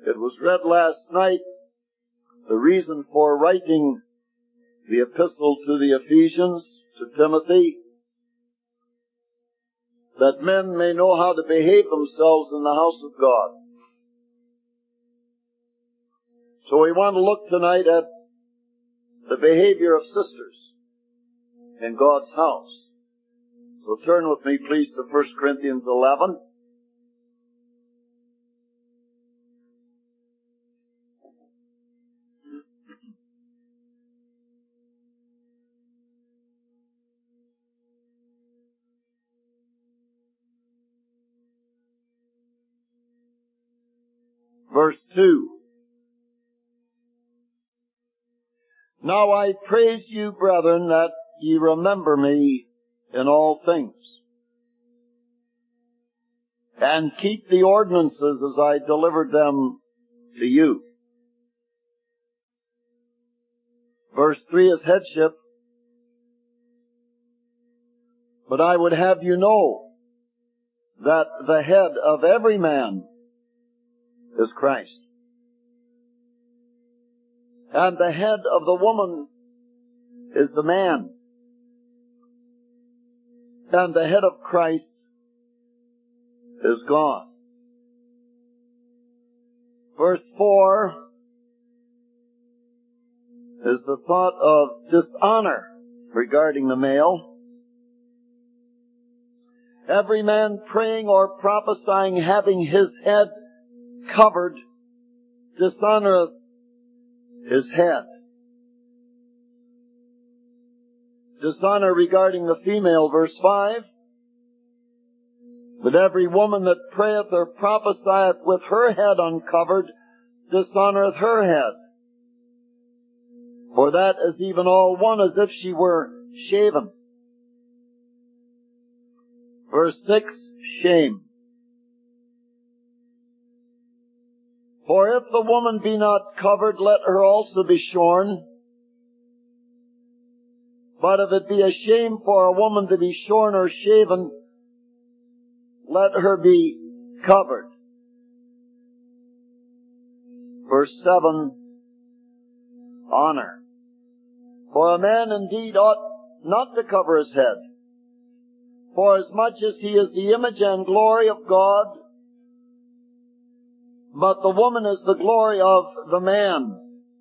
It was read last night, the reason for writing the epistle to the Ephesians, to Timothy, that men may know how to behave themselves in the house of God. So we want to look tonight at the behavior of sisters in God's house. So turn with me, please, to 1 Corinthians 11. Verse 2. Now I praise you, brethren, that ye remember me in all things, and keep the ordinances as I delivered them to you. Verse 3 is headship. But I would have you know that the head of every man is Christ, and the head of the woman is the man, and the head of Christ is God. Verse 4 is the thought of dishonor regarding the male. Every man praying or prophesying having his head covered dishonoreth his head. Dishonor regarding the female, verse 5. But every woman that prayeth or prophesieth with her head uncovered dishonoreth her head. For that is even all one as if she were shaven. Verse 6, shame. For if the woman be not covered, let her also be shorn. But if it be a shame for a woman to be shorn or shaven, let her be covered. Verse 7, honor. For a man indeed ought not to cover his head, for as much as he is the image and glory of God, but the woman is the glory of the man.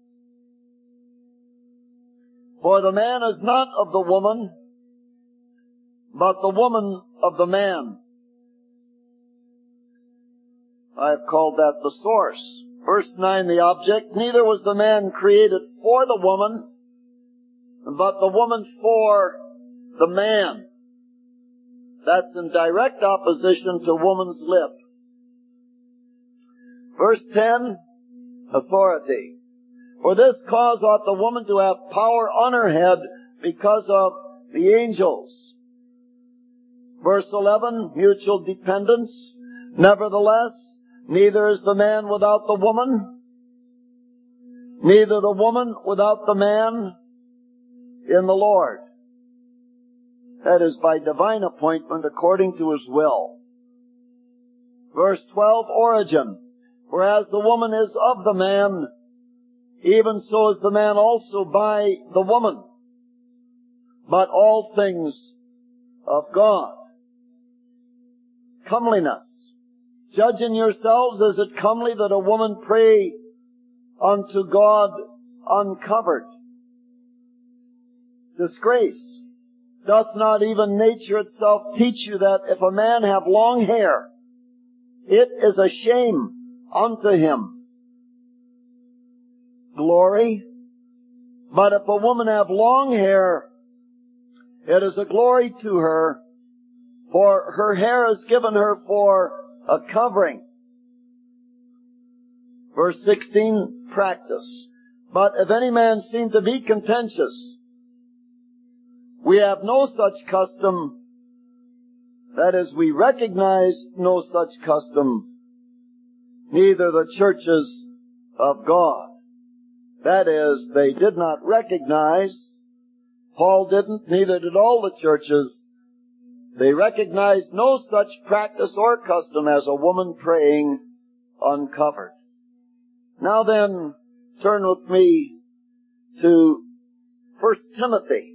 For the man is not of the woman, but the woman of the man. I have called that the source. Verse 9, the object. Neither was the man created for the woman, but the woman for the man. That's in direct opposition to woman's lip. Verse 10, authority. For this cause ought the woman to have power on her head because of the angels. Verse 11, mutual dependence. Nevertheless, neither is the man without the woman, neither the woman without the man in the Lord. That is by divine appointment according to His will. Verse 12, origin. Whereas the woman is of the man, even so is the man also by the woman. But all things of God. Comeliness. Judge in yourselves, is it comely that a woman pray unto God uncovered? Disgrace. Doth not even nature itself teach you that if a man have long hair, it is a shame unto him? Glory. But if a woman have long hair, it is a glory to her, for her hair is given her for a covering. Verse 16, practice. But if any man seem to be contentious, we have no such custom, that is, we recognize no such custom, neither the churches of God. That is, they did not recognize, Paul didn't, neither did all the churches. They recognized no such practice or custom as a woman praying uncovered. Now then, turn with me to 1 Timothy.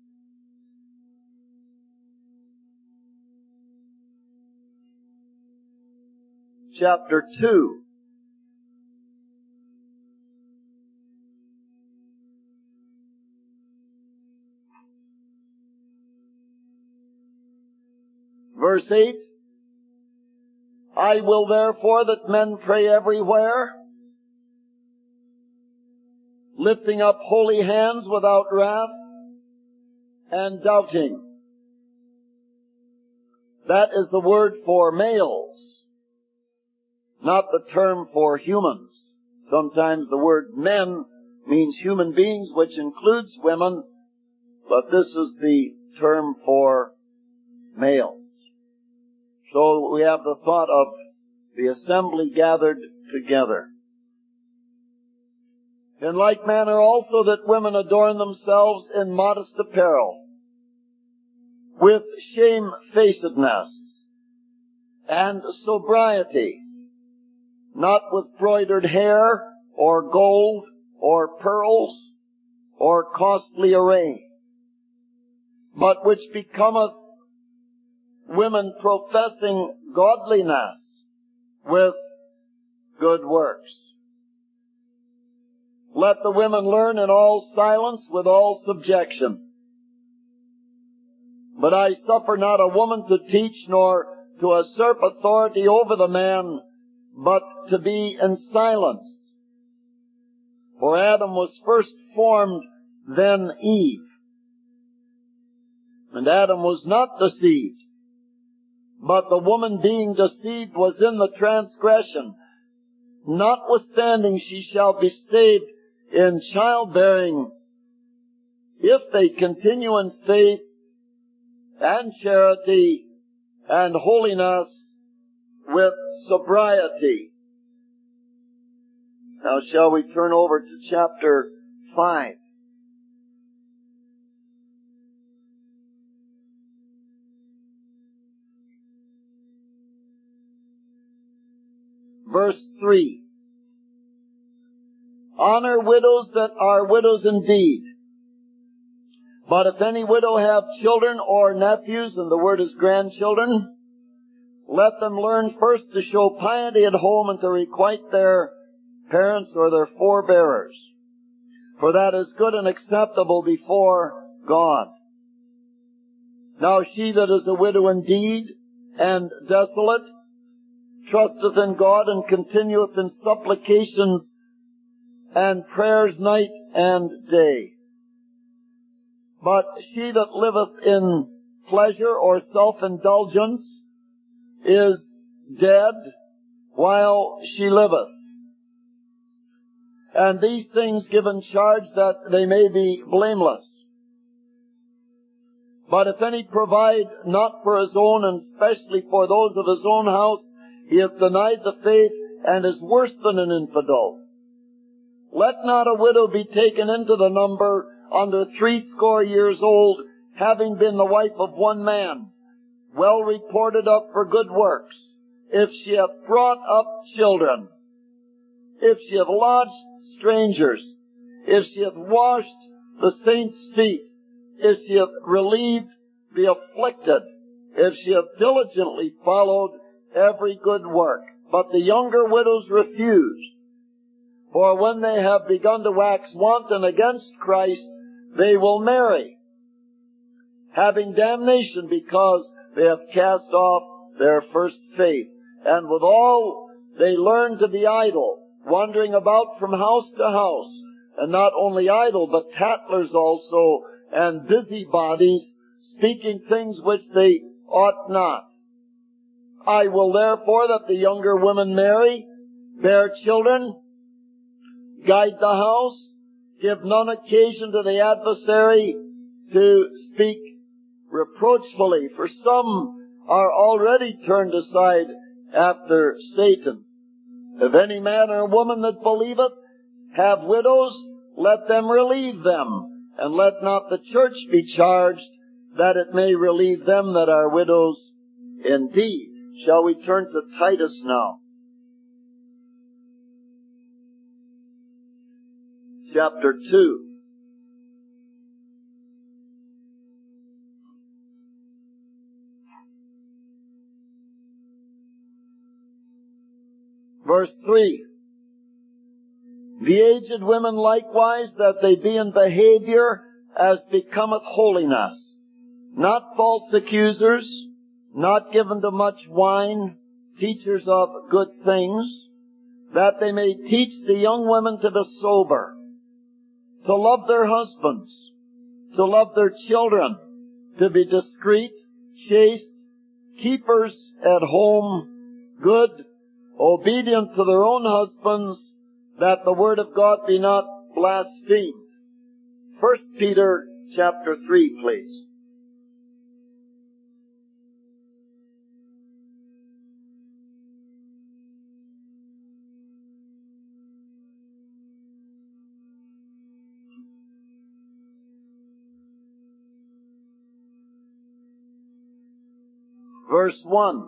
Chapter 2. Verse 8, I will therefore that men pray everywhere, lifting up holy hands without wrath and doubting. That is the word for males, not the term for humans. Sometimes the word men means human beings, which includes women, but this is the term for males. So we have the thought of the assembly gathered together. In like manner also that women adorn themselves in modest apparel, with shamefacedness and sobriety, not with broidered hair, or gold, or pearls, or costly array, but which becometh women professing godliness with good works. Let the women learn in all silence with all subjection. But I suffer not a woman to teach, nor to usurp authority over the man, but to be in silence. For Adam was first formed, then Eve. And Adam was not deceived, but the woman being deceived was in the transgression. Notwithstanding she shall be saved in childbearing, if they continue in faith and charity and holiness with sobriety. Now shall we turn over to chapter 5. Verse 3. Honor widows that are widows indeed. But if any widow have children or nephews, and the word is grandchildren, let them learn first to show piety at home and to requite their parents or their forebearers. For that is good and acceptable before God. Now she that is a widow indeed and desolate trusteth in God and continueth in supplications and prayers night and day. But she that liveth in pleasure or self-indulgence is dead while she liveth. And these things give in charge that they may be blameless. But if any provide not for his own, and especially for those of his own house, he hath denied the faith and is worse than an infidel. Let not a widow be taken into the number under 80 years old, having been the wife of one man, well reported of for good works, if she hath brought up children, if she hath lodged strangers, if she hath washed the saints' feet, if she hath relieved the afflicted, if she hath diligently followed every good work. But the younger widows refused. For when they have begun to wax wanton against Christ, they will marry, having damnation because they have cast off their first faith. And withal they learn to be idle, wandering about from house to house, and not only idle, but tattlers also, and busybodies, speaking things which they ought not. I will therefore that the younger women marry, bear children, guide the house, give none occasion to the adversary to speak reproachfully, for some are already turned aside after Satan. If any man or woman that believeth have widows, let them relieve them, and let not the church be charged, that it may relieve them that are widows indeed. Shall we turn to Titus now? chapter 2. Verse 3. The aged women likewise, that they be in behavior as becometh holiness, not false accusers, not given to much wine, teachers of good things, that they may teach the young women to be sober, to love their husbands, to love their children, to be discreet, chaste, keepers at home, good, obedient to their own husbands, that the word of God be not blasphemed. 1 Peter chapter 3, please. Verse 1.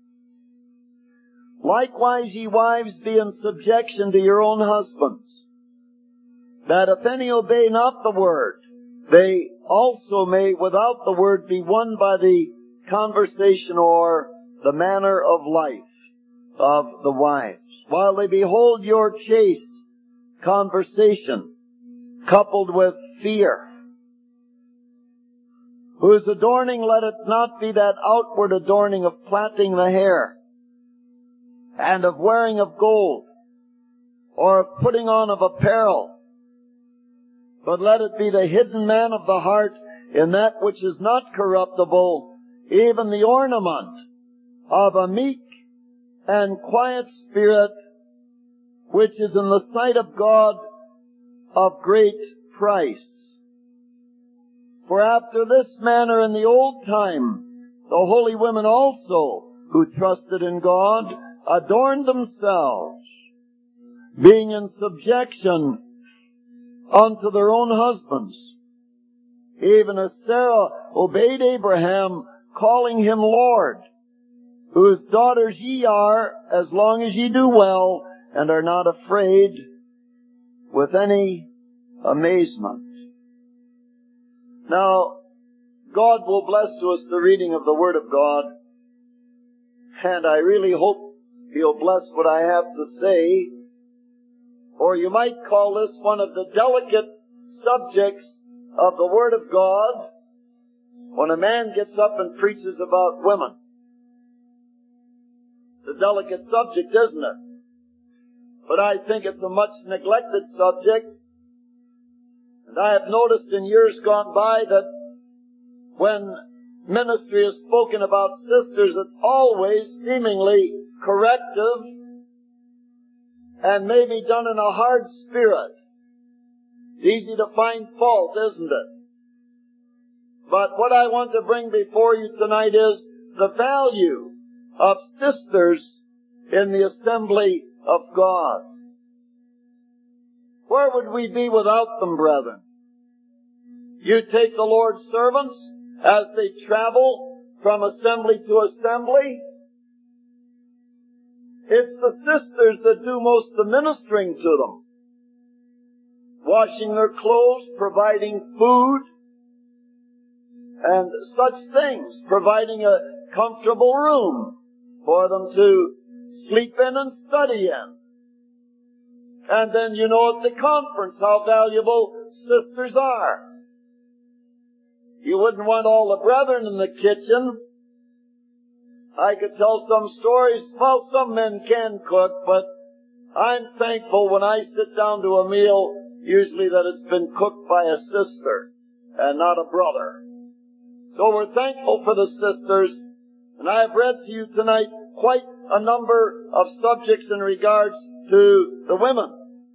Likewise, ye wives, be in subjection to your own husbands, that if any obey not the word, they also may without the word be won by the conversation or the manner of life of the wives, while they behold your chaste conversation coupled with fear, whose adorning let it not be that outward adorning of plaiting the hair, and of wearing of gold, or of putting on of apparel, but let it be the hidden man of the heart in that which is not corruptible, even the ornament of a meek and quiet spirit, which is in the sight of God of great price. For after this manner in the old time, the holy women also, who trusted in God, adorned themselves, being in subjection unto their own husbands, even as Sarah obeyed Abraham, calling him Lord, whose daughters ye are, as long as ye do well, and are not afraid with any amazement. Now, God will bless to us the reading of the Word of God, and I really hope He'll bless what I have to say, or you might call this one of the delicate subjects of the Word of God when a man gets up and preaches about women. It's a delicate subject, isn't it? But I think it's a much neglected subject. And I have noticed in years gone by that when ministry is spoken about sisters, it's always seemingly corrective and maybe done in a hard spirit. It's easy to find fault, isn't it? But what I want to bring before you tonight is the value of sisters in the assembly of God. Where would we be without them, brethren? You take the Lord's servants as they travel from assembly to assembly. It's the sisters that do most of the ministering to them. Washing their clothes, providing food, and such things. Providing a comfortable room for them to sleep in and study in. And then you know at the conference how valuable sisters are. You wouldn't want all the brethren in the kitchen. I could tell some stories. Well, some men can cook, but I'm thankful when I sit down to a meal, usually that it's been cooked by a sister and not a brother. So we're thankful for the sisters. And I have read to you tonight quite a number of subjects in regards to the women.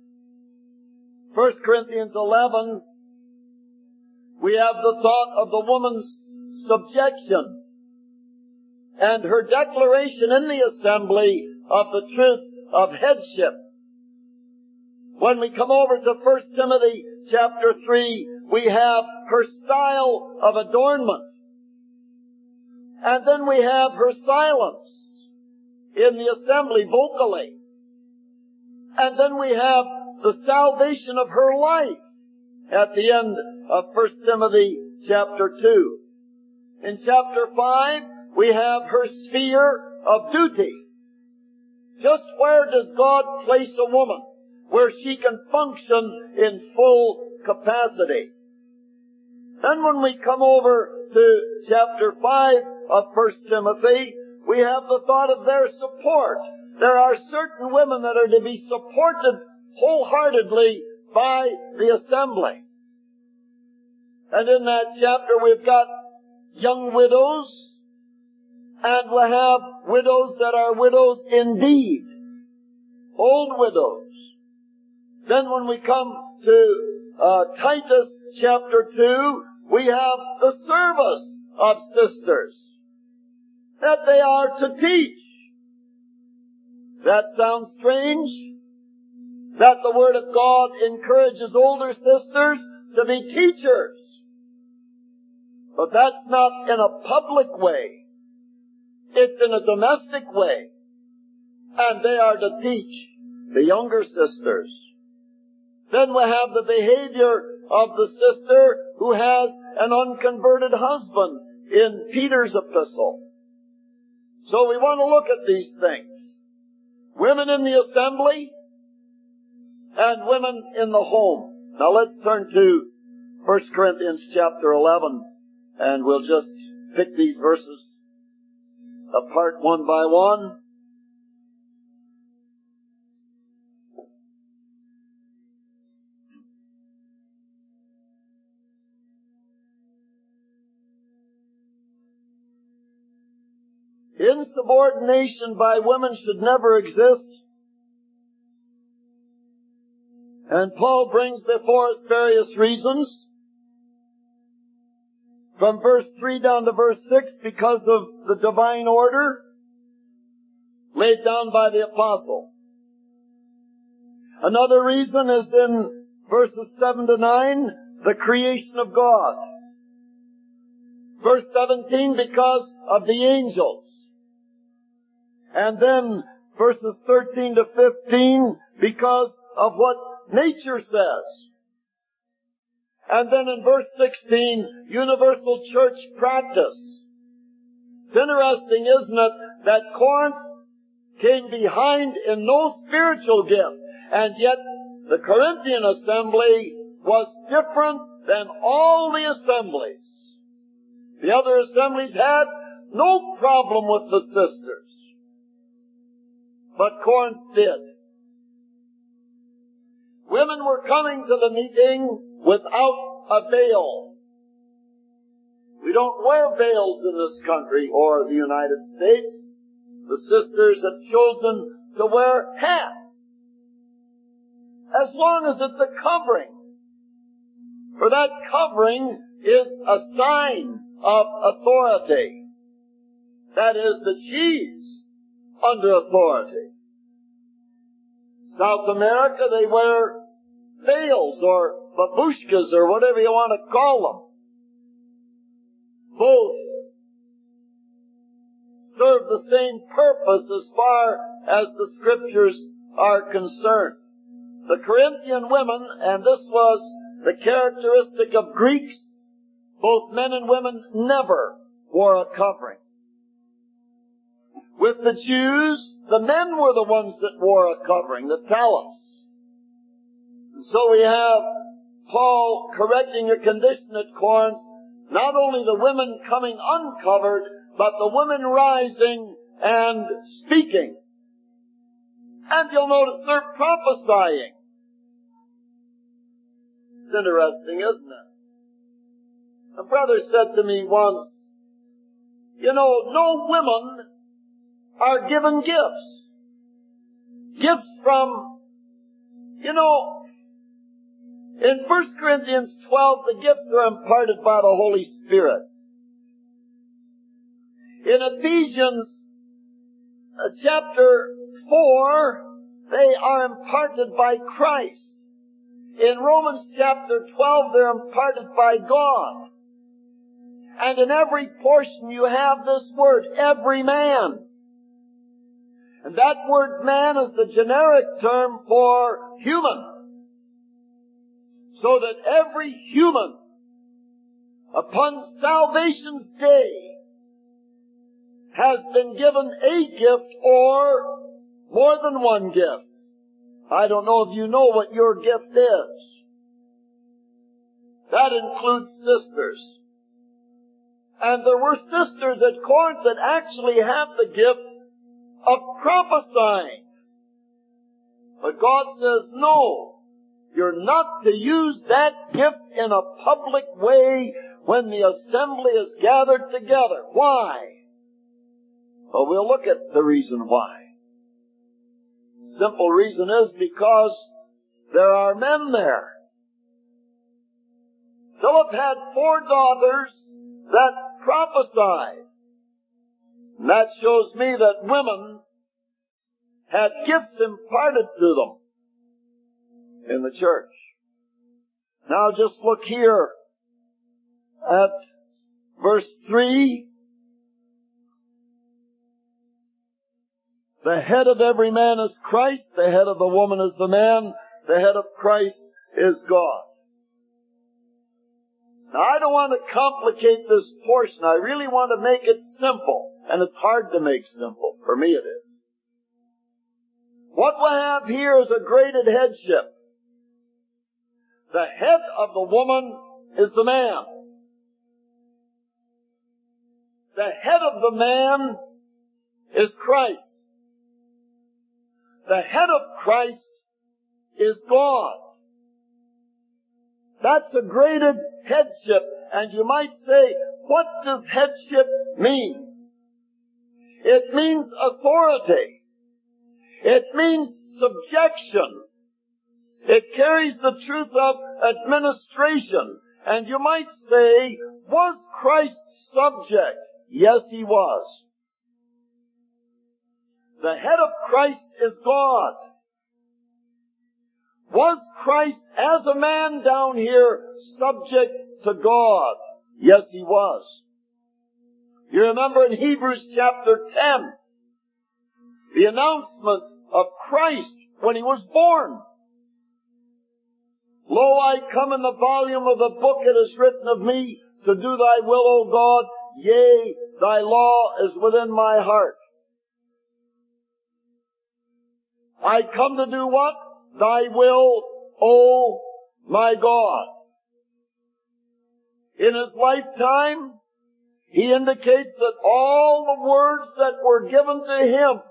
1 Corinthians 11, we have the thought of the woman's subjection and her declaration in the assembly of the truth of headship. When we come over to 1 Timothy chapter 3, we have her style of adornment. And then we have her silence in the assembly vocally. And then we have the salvation of her life at the end of 1 Timothy chapter 2. In chapter 5, we have her sphere of duty. Just where does God place a woman where she can function in full capacity? Then when we come over to chapter 5 of 1 Timothy, we have the thought of their support. There are certain women that are to be supported wholeheartedly by the assembly. And in that chapter we've got young widows, and we'll have widows that are widows indeed, old widows. Then when we come to Titus chapter 2, we have the service of sisters, that they are to teach. That sounds strange, that the Word of God encourages older sisters to be teachers. But that's not in a public way. It's in a domestic way. And they are to teach the younger sisters. Then we have the behavior of the sister who has an unconverted husband in Peter's epistle. So we want to look at these things. Women in the assembly and women in the home. Now let's turn to 1 Corinthians chapter 11, and we'll just pick these verses apart one by one. Insubordination by women should never exist. And Paul brings before us various reasons. From verse 3 down to verse 6, because of the divine order laid down by the apostle. Another reason is in verses 7 to 9, the creation of God. Verse 17, because of the angels. And then verses 13 to 15, because of what nature says. And then in verse 16, universal church practice. It's interesting, isn't it, that Corinth came behind in no spiritual gift, and yet the Corinthian assembly was different than all the assemblies. The other assemblies had no problem with the sisters, but Corinth did. Women were coming to the meeting without a veil. We don't wear veils in this country or the United States. The sisters have chosen to wear hats, as long as it's a covering. For that covering is a sign of authority. That is, that she's under authority. South America, they wear veils or babushkas or whatever you want to call them. Both serve the same purpose as far as the Scriptures are concerned. The Corinthian women, and this was the characteristic of Greeks, both men and women never wore a covering. With the Jews, the men were the ones that wore a covering, the talents. And so we have Paul correcting a condition at Corinth, not only the women coming uncovered, but the women rising and speaking. And you'll notice they're prophesying. It's interesting, isn't it? A brother said to me once, no women are given gifts. Gifts from, in 1 Corinthians 12, the gifts are imparted by the Holy Spirit. In Ephesians chapter 4, they are imparted by Christ. In Romans chapter 12, they're imparted by God. And in every portion you have this word, every man. And that word man is the generic term for human. so that every human upon salvation's day has been given a gift or more than one gift. I don't know if you know what your gift is. That includes sisters. And there were sisters at Corinth that actually have the gift of prophesying. But God says, no, you're not to use that gift in a public way when the assembly is gathered together. Why? Well, we'll look at the reason why. Simple reason is because there are men there. Philip had 4 daughters that prophesied. And that shows me that women had gifts imparted to them in the church. Now just look here at verse 3. The head of every man is Christ. The head of the woman is the man. The head of Christ is God. Now I don't want to complicate this portion. I really want to make it simple. And it's hard to make simple. For me it is. What we have here is a graded headship. The head of the woman is the man. The head of the man is Christ. The head of Christ is God. That's a graded headship. And you might say, what does headship mean? It means authority. It means subjection. It carries the truth of administration. And you might say, was Christ subject? Yes, he was. The head of Christ is God. Was Christ as a man down here subject to God? Yes, he was. You remember in Hebrews chapter 10, the announcement of Christ when he was born. Lo, I come in the volume of the book, it is written of me, to do thy will, O God. Yea, thy law is within my heart. I come to do what? Thy will, O my God. In his lifetime, he indicates that all the words that were given to him,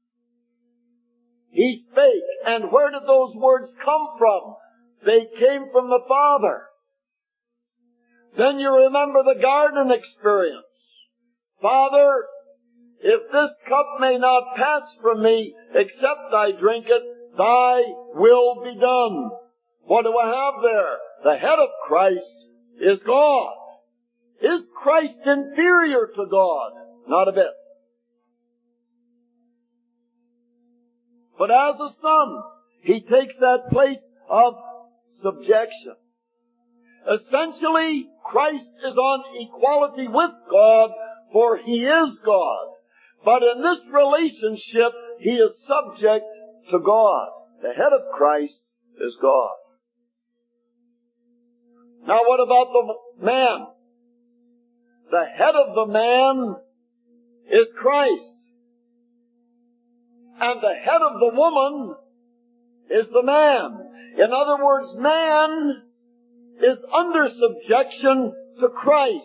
he spake. And where did those words come from? They came from the Father. Then you remember the garden experience. Father, if this cup may not pass from me, except I drink it, thy will be done. What do I have there? The head of Christ is God. Is Christ inferior to God? Not a bit. But as a son, he takes that place of subjection. Essentially, Christ is on equality with God, for he is God. But in this relationship, he is subject to God. The head of Christ is God. Now what about the man? The head of the man is Christ. And the head of the woman is the man. In other words, man is under subjection to Christ.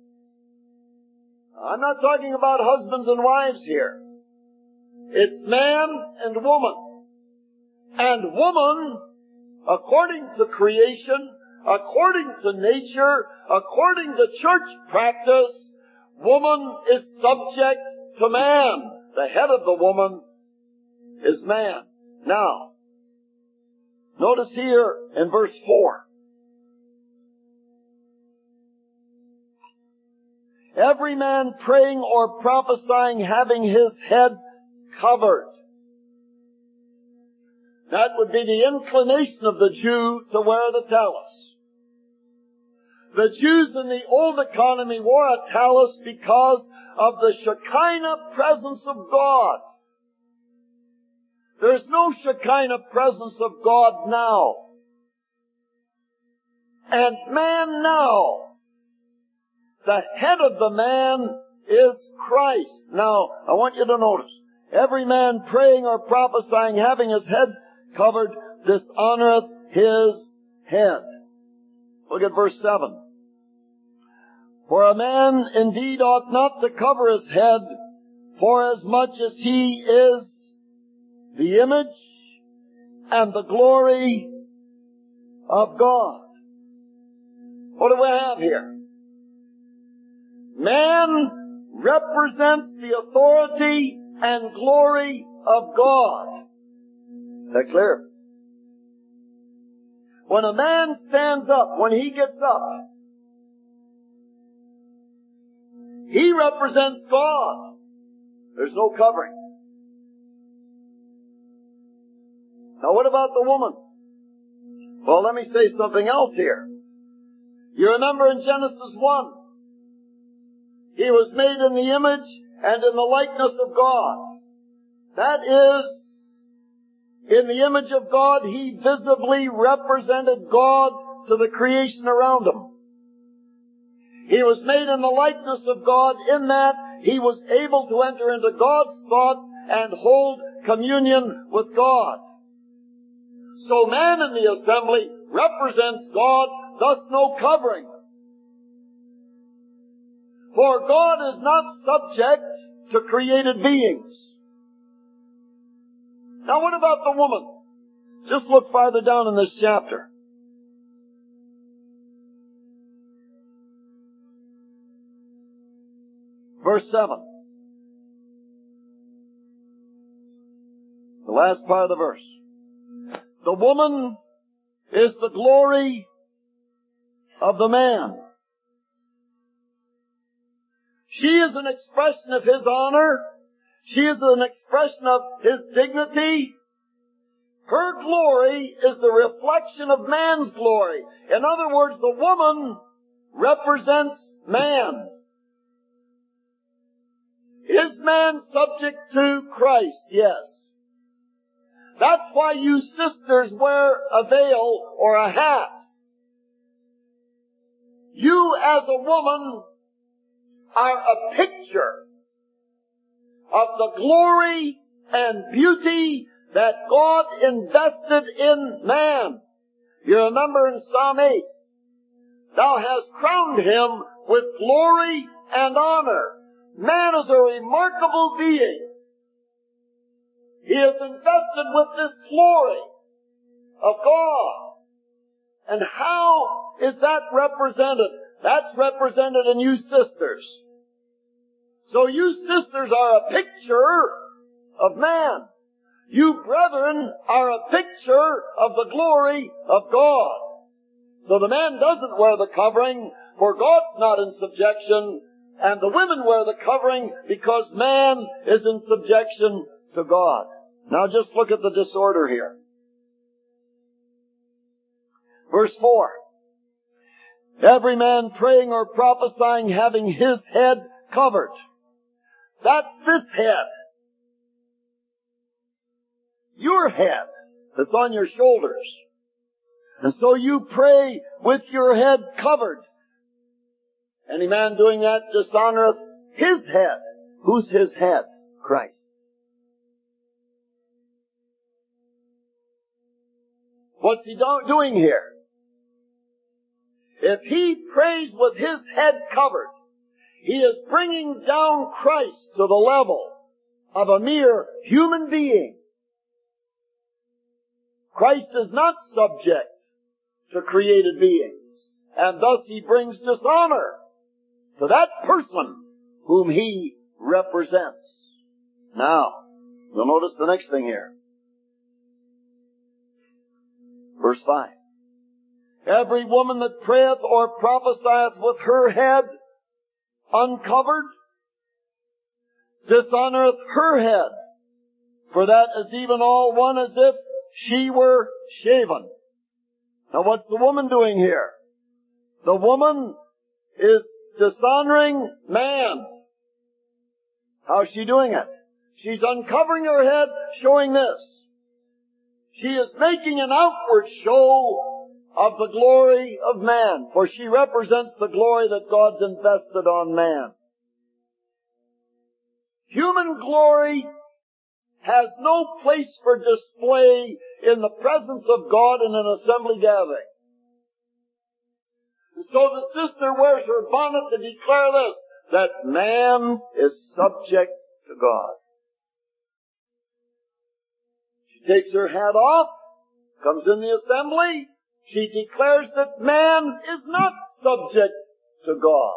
I'm not talking about husbands and wives here. It's man and woman. And woman, according to creation, according to nature, according to church practice, woman is subject to man. The head of the woman is man. Now, notice here in verse 4. Every man praying or prophesying having his head covered. That would be the inclination of the Jew to wear the talus. The Jews in the old economy wore a talus because of the Shekinah presence of God. There's no Shekinah presence of God now. And man now, the head of the man is Christ. Now, I want you to notice, every man praying or prophesying, having his head covered, dishonoreth his head. Look at verse 7. For a man indeed ought not to cover his head, forasmuch as he is the image and the glory of God. What do we have here? Man represents the authority and glory of God. Is that clear? When a man stands up, when he gets up, he represents God. There's no covering. Now what about the woman? Well, let me say something else here. You remember in Genesis 1, he was made in the image and in the likeness of God. That is, in the image of God, he visibly represented God to the creation around him. He was made in the likeness of God in that he was able to enter into God's thoughts and hold communion with God. So man in the assembly represents God, thus no covering. For God is not subject to created beings. Now what about the woman? Just look farther down in this chapter. Verse 7. The last part of the verse. The woman is the glory of the man. She is an expression of his honor. She is an expression of his dignity. Her glory is the reflection of man's glory. In other words, the woman represents man. Is man subject to Christ? Yes. That's why you sisters wear a veil or a hat. You as a woman are a picture of the glory and beauty that God invested in man. You remember in Psalm 8, thou hast crowned him with glory and honor. Man is a remarkable being. He is invested with this glory of God. And how is that represented? That's represented in you sisters. So you sisters are a picture of man. You brethren are a picture of the glory of God. So the man doesn't wear the covering, for God's not in subjection, and the women wear the covering because man is in subjection to God. Now just look at the disorder here. Verse 4. Every man praying or prophesying having his head covered. That's this head. Your head that's on your shoulders. And so you pray with your head covered. Any man doing that dishonoreth his head. Who's his head? Christ. What's he doing here? If he prays with his head covered, he is bringing down Christ to the level of a mere human being. Christ is not subject to created beings, and thus he brings dishonor to that person whom he represents. Now, you'll notice the next thing here. Verse 5. Every woman that prayeth or prophesieth with her head uncovered dishonoreth her head, for that is even all one as if she were shaven. Now what's the woman doing here? The woman is dishonoring man. How's she doing it? She's uncovering her head, showing this. She is making an outward show of the glory of man, for she represents the glory that God's invested on man. Human glory has no place for display in the presence of God in an assembly gathering. And so the sister wears her bonnet to declare this, that man is subject to God. She takes her hat off, comes in the assembly, she declares that man is not subject to God.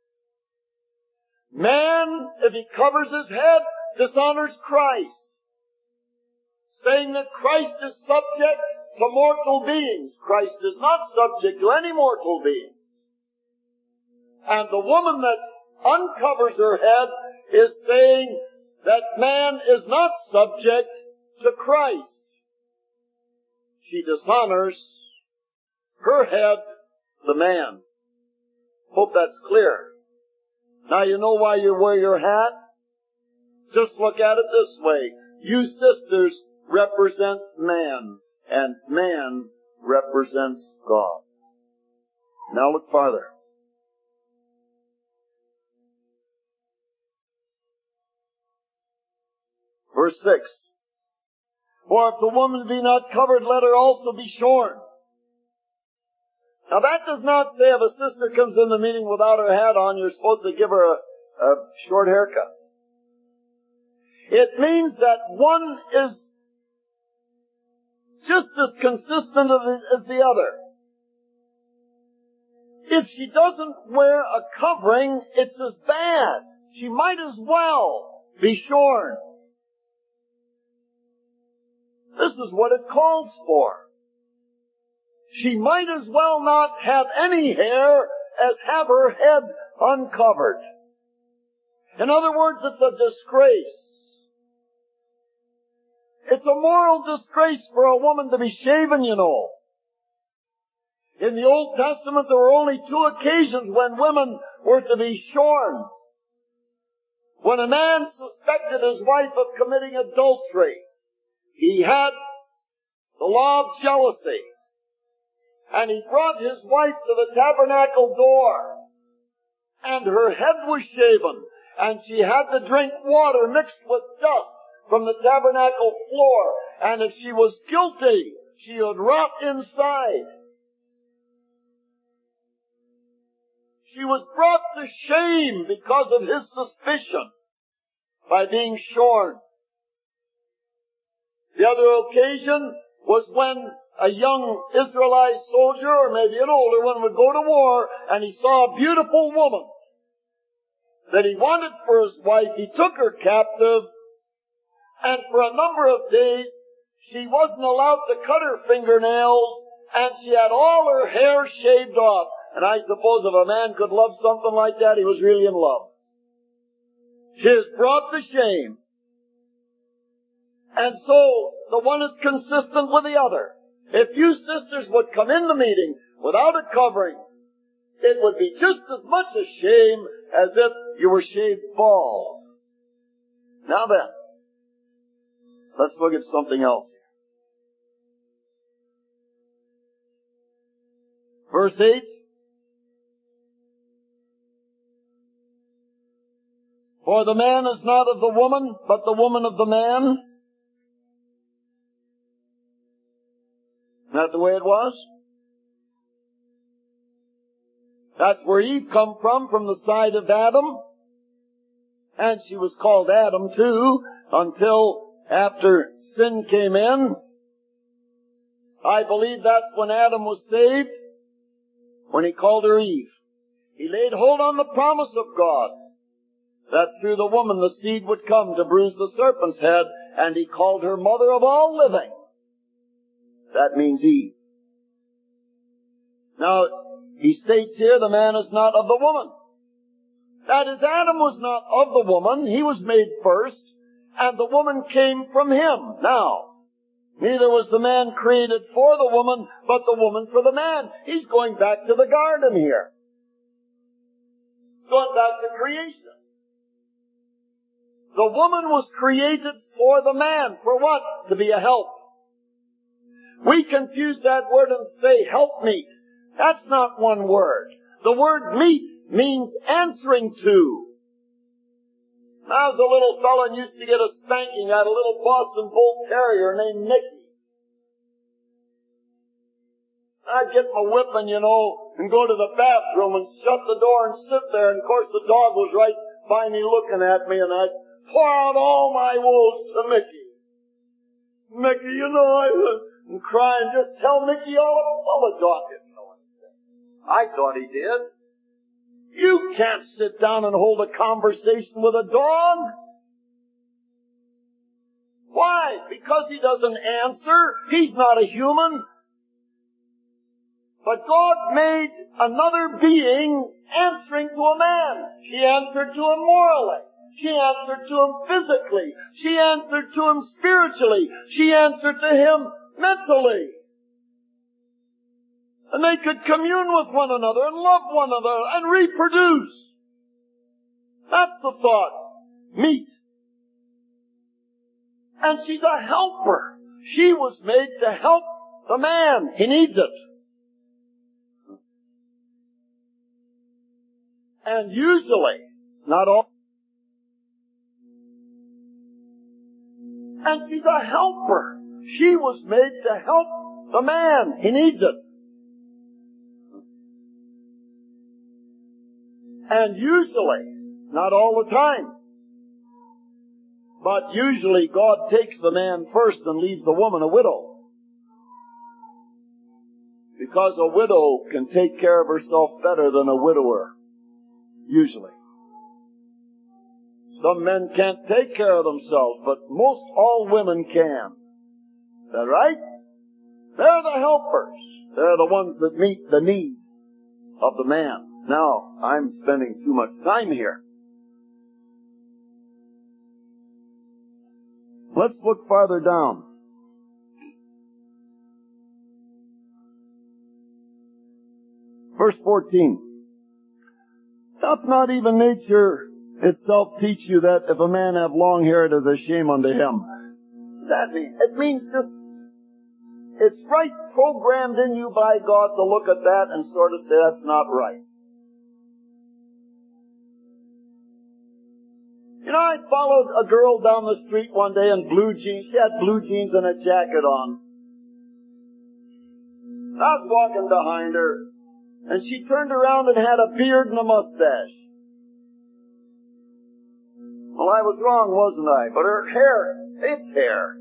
Man, if he covers his head, dishonors Christ, saying that Christ is subject to mortal beings. Christ is not subject to any mortal being. And the woman that uncovers her head is saying that man is not subject to Christ. She dishonors her head, the man. Hope that's clear. Now you know why you wear your hat? Just look at it this way. You sisters represent man, and man represents God. Now look farther. Verse 6. For if the woman be not covered, let her also be shorn. Now that does not say if a sister comes in the meeting without her hat on, you're supposed to give her a short haircut. It means that one is just as consistent as the other. If she doesn't wear a covering, it's as bad. She might as well be shorn. This is what it calls for. She might as well not have any hair as have her head uncovered. In other words, it's a disgrace. It's a moral disgrace for a woman to be shaven, you know. In the Old Testament, there were only 2 occasions when women were to be shorn. When a man suspected his wife of committing adultery, he had the law of jealousy, and he brought his wife to the tabernacle door, and her head was shaven, and she had to drink water mixed with dust from the tabernacle floor, and if she was guilty, she would rot inside. She was brought to shame because of his suspicion by being shorn. The other occasion was when a young Israelite soldier, or maybe an older one, would go to war, and he saw a beautiful woman that he wanted for his wife. He took her captive, and for a number of days, she wasn't allowed to cut her fingernails, and she had all her hair shaved off. And I suppose if a man could love something like that, he was really in love. She is brought to shame. And so, the one is consistent with the other. If you sisters would come in the meeting without a covering, it would be just as much a shame as if you were shaved bald. Now then, let's look at something else here. Verse 8. For the man is not of the woman, but the woman of the man. Isn't that the way it was? That's where Eve come from the side of Adam. And she was called Adam too, until after sin came in. I believe that's when Adam was saved, when he called her Eve. He laid hold on the promise of God, that through the woman the seed would come to bruise the serpent's head, and he called her mother of all living. That means Eve. Now, he states here the man is not of the woman. That is, Adam was not of the woman. He was made first, and the woman came from him. Now, neither was the man created for the woman, but the woman for the man. He's going back to the garden here. Going back to creation. The woman was created for the man. For what? To be a help. We confuse that word and say helpmeet. That's not one word. The word meet means answering to. When I was a little fella and used to get a spanking, I had a little Boston Bull Terrier named Nicky. I'd get my whipping, and go to the bathroom and shut the door and sit there, and of course the dog was right by me looking at me, and I'd pour out all my woes to Mickey. Mickey, and cry and just tell Mickey all the dog didn't know anything. I thought he did. You can't sit down and hold a conversation with a dog. Why? Because he doesn't answer. He's not a human. But God made another being answering to a man. She answered to him morally. She answered to him physically. She answered to him spiritually. She answered to him mentally. And they could commune with one another and love one another and reproduce. That's the thought. Meet. And she's a helper. She was made to help the man. He needs it. And usually, not all. And she's a helper. She was made to help the man. He needs it. And usually, not all the time, but usually God takes the man first and leaves the woman a widow. Because a widow can take care of herself better than a widower. Usually. Some men can't take care of themselves, but most all women can. Is that right? They're the helpers. They're the ones that meet the need of the man. Now, I'm spending too much time here. Let's look farther down. Verse 14. Doth not even nature itself teach you that if a man have long hair, it is a shame unto him? What does that mean? It means just, it's right programmed in you by God to look at that and sort of say that's not right. I followed a girl down the street one day in blue jeans. She had blue jeans and a jacket on. I was walking behind her, and she turned around and had a beard and a mustache. Well, I was wrong, wasn't I? But her hair, it's hair.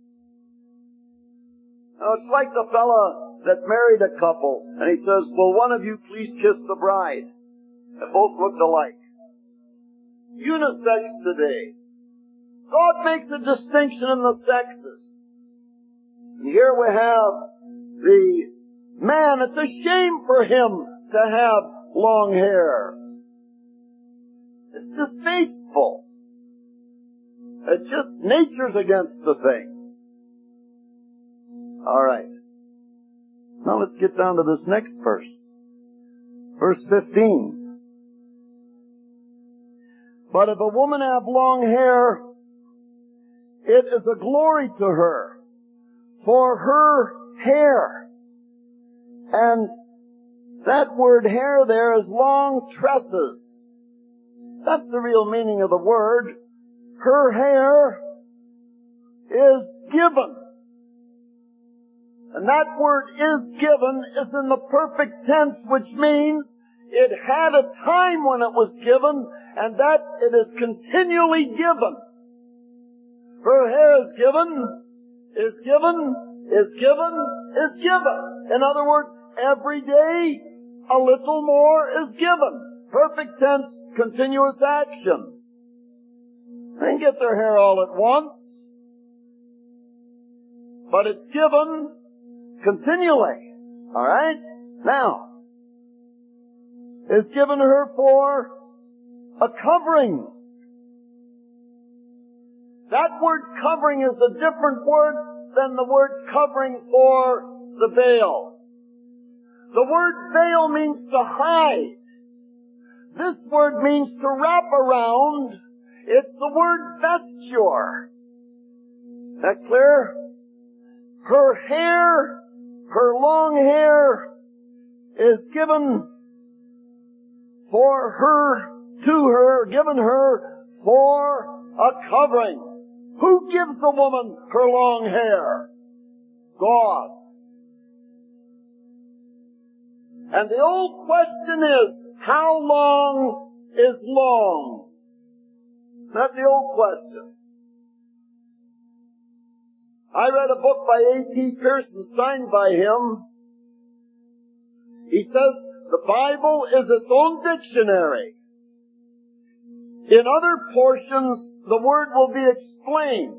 Now, it's like the fella that married a couple, and he says, will one of you please kiss the bride? They both looked alike. Unisex today. God makes a distinction in the sexes. And here we have the man. It's a shame for him to have long hair. It's distasteful. It's just nature's against the thing. All right. Now let's get down to this next verse. Verse 15. But if a woman have long hair, it is a glory to her, for her hair. And that word hair there is long tresses. That's the real meaning of the word. Her hair is given. And that word is given is in the perfect tense, which means it had a time when it was given, and that it is continually given. Her hair is given, is given, is given, is given. In other words, every day a little more is given. Perfect tense, continuous action. They didn't get their hair all at once, but it's given continually. All right? Now, is given her for a covering. That word covering is a different word than the word covering for the veil. The word veil means to hide. This word means to wrap around. It's the word vesture. That clear? Her hair, her long hair, is given given her for a covering. Who gives the woman her long hair? God. And the old question is, how long is long? That's the old question. I read a book by A.T. Pierson, signed by him. He says the Bible is its own dictionary. In other portions, the word will be explained.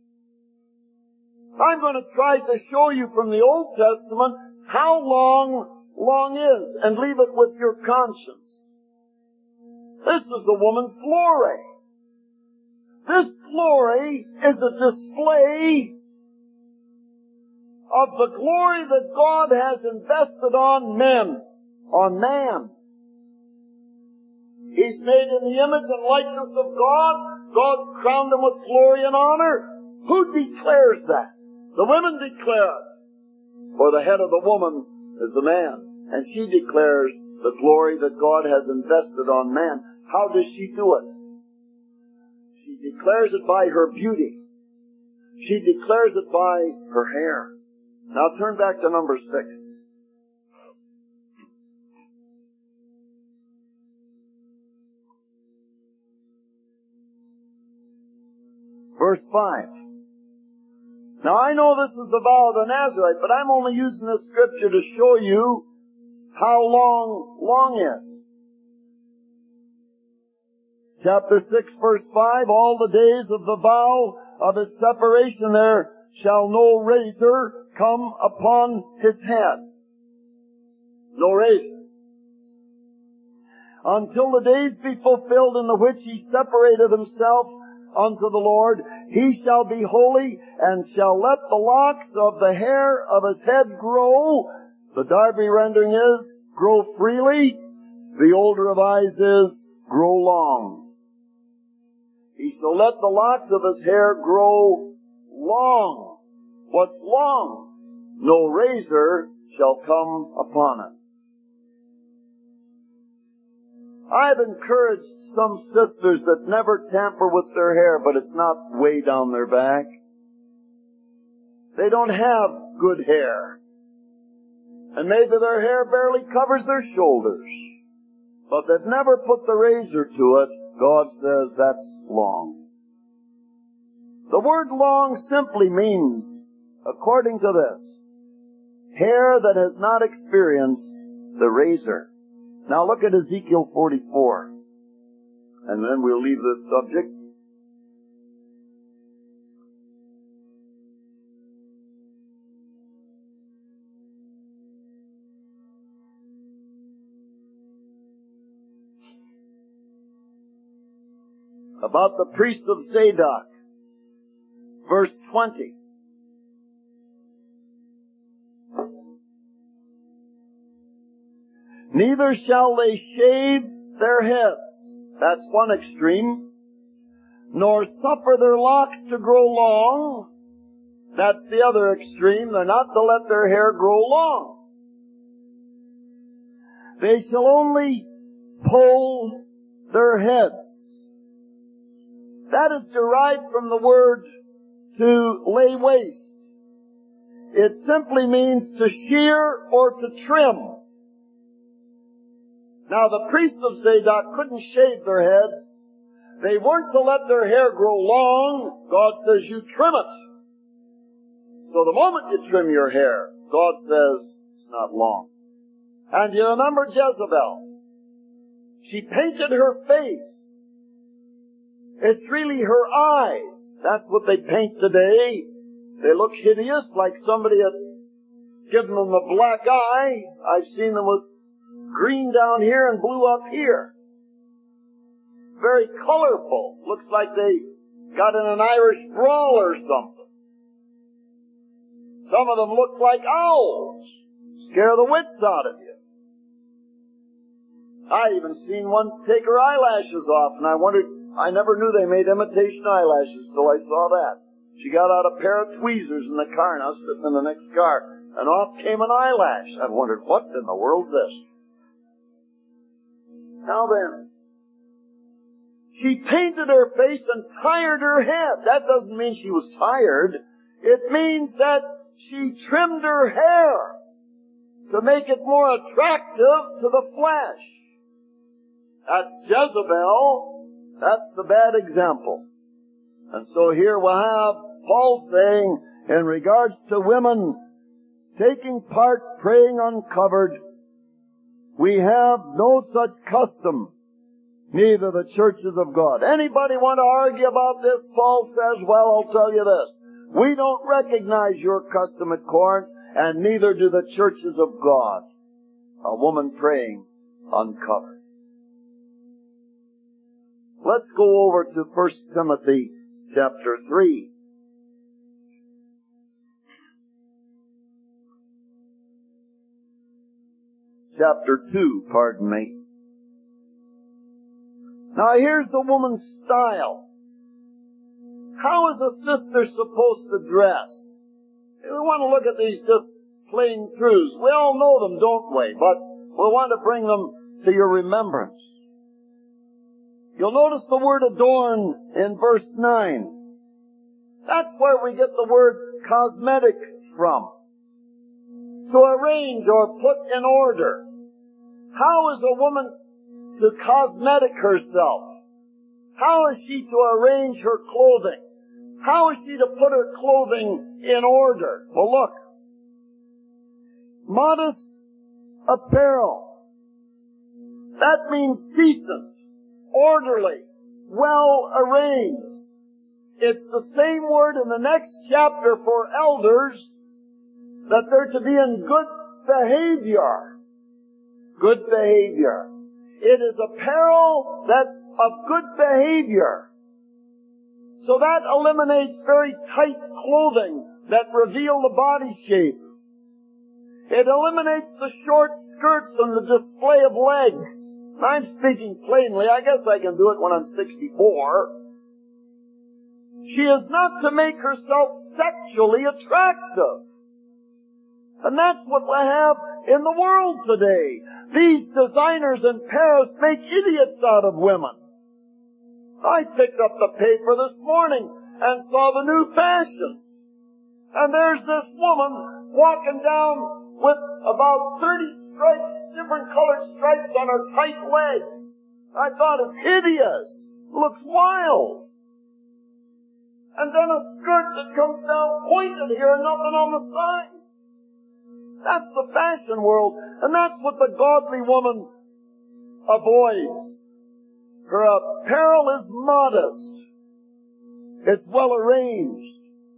I'm going to try to show you from the Old Testament how long is, and leave it with your conscience. This is the woman's glory. This glory is a display of the glory that God has invested on men, on man. He's made in the image and likeness of God. God's crowned him with glory and honor. Who declares that? The women declare it. For the head of the woman is the man. And she declares the glory that God has invested on man. How does she do it? She declares it by her beauty. She declares it by her hair. Now turn back to number 6. Verse 5. Now I know this is the vow of the Nazarite, but I'm only using this scripture to show you how long is. Chapter 6, verse 5, all the days of the vow of his separation there shall no razor come upon his head. No razor. Until the days be fulfilled in the which he separated himself unto the Lord, he shall be holy, and shall let the locks of the hair of his head grow. The Darby rendering is, grow freely. The Old Revised is, grow long. He shall let the locks of his hair grow long. What's long? No razor shall come upon it. I've encouraged some sisters that never tamper with their hair, but it's not way down their back. They don't have good hair. And maybe their hair barely covers their shoulders. But they've never put the razor to it. God says that's long. The word long simply means, according to this, hair that has not experienced the razor. Now look at Ezekiel 44. And then we'll leave this subject. About the priests of Zadok. Verse 20. Neither shall they shave their heads. That's one extreme. Nor suffer their locks to grow long. That's the other extreme. They're not to let their hair grow long. They shall only pull their heads. That is derived from the word to lay waste. It simply means to shear or to trim. Now the priests of Zadok couldn't shave their heads. They weren't to let their hair grow long. God says you trim it. So the moment you trim your hair, God says it's not long. And you remember Jezebel. She painted her face. It's really her eyes. That's what they paint today. They look hideous, like somebody had given them a black eye. I've seen them with green down here and blue up here. Very colorful. Looks like they got in an Irish brawl or something. Some of them look like owls. Scare the wits out of you. I even seen one take her eyelashes off, and I never knew they made imitation eyelashes till I saw that. She got out a pair of tweezers in the car, and I was sitting in the next car, and off came an eyelash. I wondered, what in the world's this? Now then, she painted her face and tired her head. That doesn't mean she was tired. It means that she trimmed her hair to make it more attractive to the flesh. That's Jezebel. That's the bad example. And so here we have Paul saying, in regards to women taking part praying uncovered, we have no such custom, neither the churches of God. Anybody want to argue about this? Paul says, well, I'll tell you this. We don't recognize your custom at Corinth, and neither do the churches of God. A woman praying uncovered. Let's go over to 1 Timothy chapter 3. Chapter 2, pardon me. Now here's the woman's style. How is a sister supposed to dress? We want to look at these just plain truths. We all know them, don't we? But we want to bring them to your remembrance. You'll notice the word adorn in verse 9. That's where we get the word cosmetic from. To arrange or put in order. How is a woman to cosmetic herself? How is she to arrange her clothing? How is she to put her clothing in order? Well, look. Modest apparel. That means decent, orderly, well arranged. It's the same word in the next chapter for elders, that they're to be in good behavior. Good behavior. It is apparel that's of good behavior. So that eliminates very tight clothing that reveal the body shape. It eliminates the short skirts and the display of legs. I'm speaking plainly. I guess I can do it when I'm 64. She is not to make herself sexually attractive. And that's what we have in the world today. These designers in Paris make idiots out of women. I picked up the paper this morning and saw the new fashions. And there's this woman walking down with about 30 stripes, different colored stripes on her tight legs. I thought it's hideous. It looks wild. And then a skirt that comes down pointed here and nothing on the side. That's the fashion world, and that's what the godly woman avoids. Her apparel is modest. It's well arranged.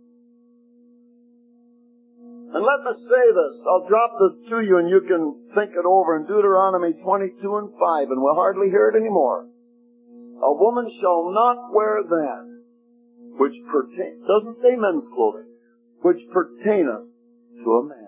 And let me say this. I'll drop this to you and you can think it over in Deuteronomy 22 and 5, and we'll hardly hear it anymore. A woman shall not wear that which pertaineth, doesn't say men's clothing, which pertaineth to a man.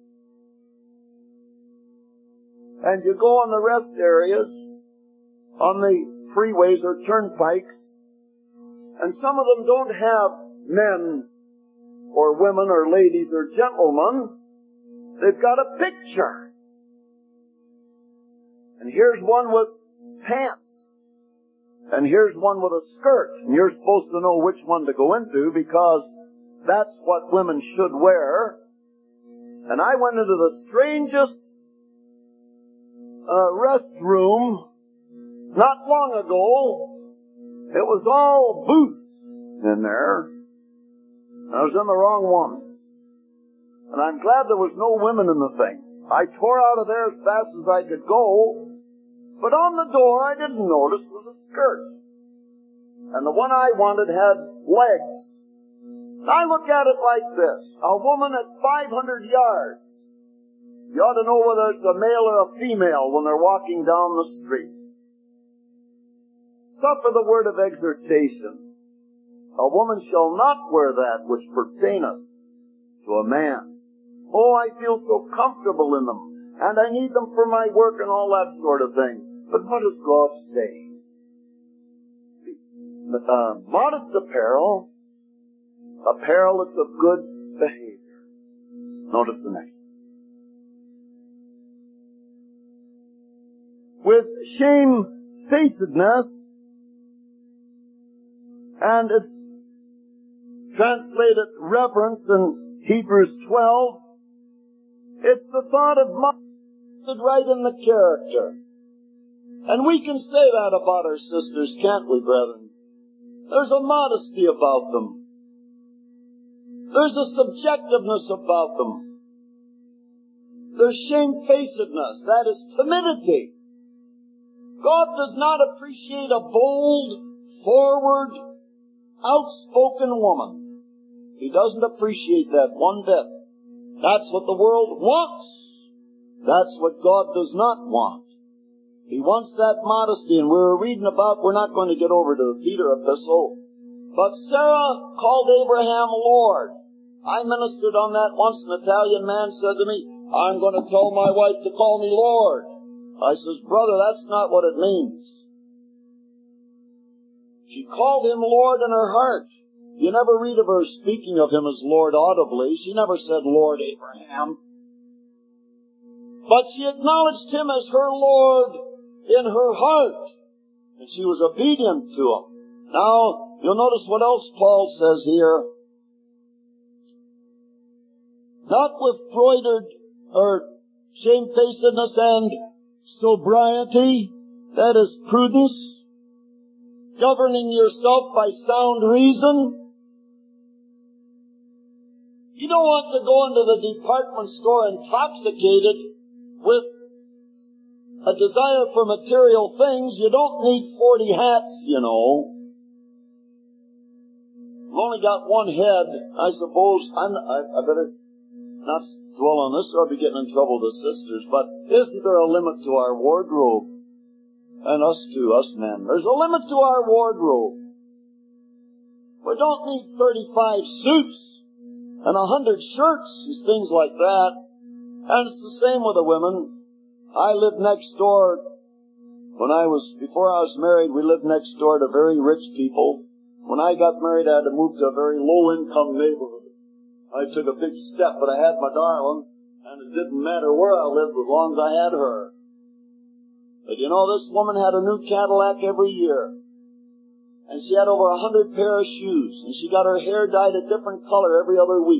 And you go on the rest areas, on the freeways or turnpikes, and some of them don't have men or women or ladies or gentlemen. They've got a picture. And here's one with pants. And here's one with a skirt. And you're supposed to know which one to go into because that's what women should wear. And I went into the strangest restroom not long ago. It was all booths in there. I was in the wrong one. And I'm glad there was no women in the thing. I tore out of there as fast as I could go. But on the door I didn't notice was a skirt. And the one I wanted had legs. I look at it like this. A woman at 500 yards. You ought to know whether it's a male or a female when they're walking down the street. Suffer the word of exhortation. A woman shall not wear that which pertaineth to a man. Oh, I feel so comfortable in them, and I need them for my work and all that sort of thing. But what does God say? Modest apparel, apparel that's of good behavior. Notice the next. With shamefacedness, and it's translated reverence in Hebrews 12, it's the thought of modesty right in the character. And we can say that about our sisters, can't we, brethren? There's a modesty about them. There's a subjectiveness about them. There's shamefacedness. That is timidity. God does not appreciate a bold, forward, outspoken woman. He doesn't appreciate that one bit. That's what the world wants. That's what God does not want. He wants that modesty, and we're not going to get over to the Peter epistle, but Sarah called Abraham Lord. I ministered on that once. An Italian man said to me, I'm going to tell my wife to call me Lord. I says, brother, that's not what it means. She called him Lord in her heart. You never read of her speaking of him as Lord audibly. She never said, Lord Abraham. But she acknowledged him as her Lord in her heart. And she was obedient to him. Now, you'll notice what else Paul says here. Not with broidered or shamefacedness and sobriety, that is prudence, governing yourself by sound reason. You don't want to go into the department store intoxicated with a desire for material things. You don't need 40 hats, you know. I've only got one head. I suppose I better not dwell on this or I'll be getting in trouble with the sisters, but isn't there a limit to our wardrobe? And us too, us men. There's a limit to our wardrobe. We don't need 35 suits and 100 shirts and things like that. And it's the same with the women. I lived next door. Before I was married, we lived next door to very rich people. When I got married, I had to move to a very low-income neighborhood. I took a big step, but I had my darling, and it didn't matter where I lived as long as I had her. But you know, this woman had a new Cadillac every year. And she had over 100 pair of shoes. And she got her hair dyed a different color every other week.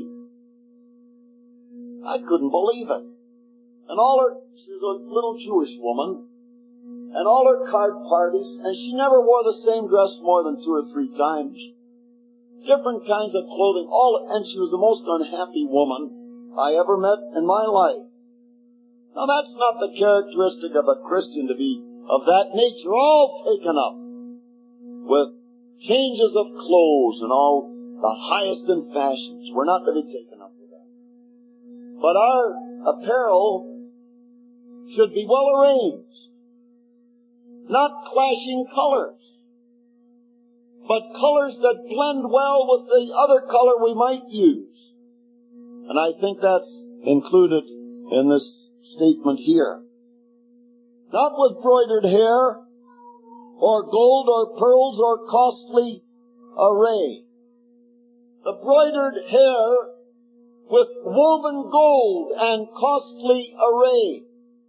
I couldn't believe it. And she was a little Jewish woman. And all her card parties, and she never wore the same dress more than 2 or 3 times. Different kinds of clothing, and she was the most unhappy woman I ever met in my life. Now that's not the characteristic of a Christian to be of that nature, all taken up with changes of clothes and all the highest in fashions. We're not to be taken up with that. But our apparel should be well arranged, not clashing colors, but colors that blend well with the other color we might use. And I think that's included in this statement here. Not with broidered hair, or gold, or pearls, or costly array. The broidered hair with woven gold and costly array.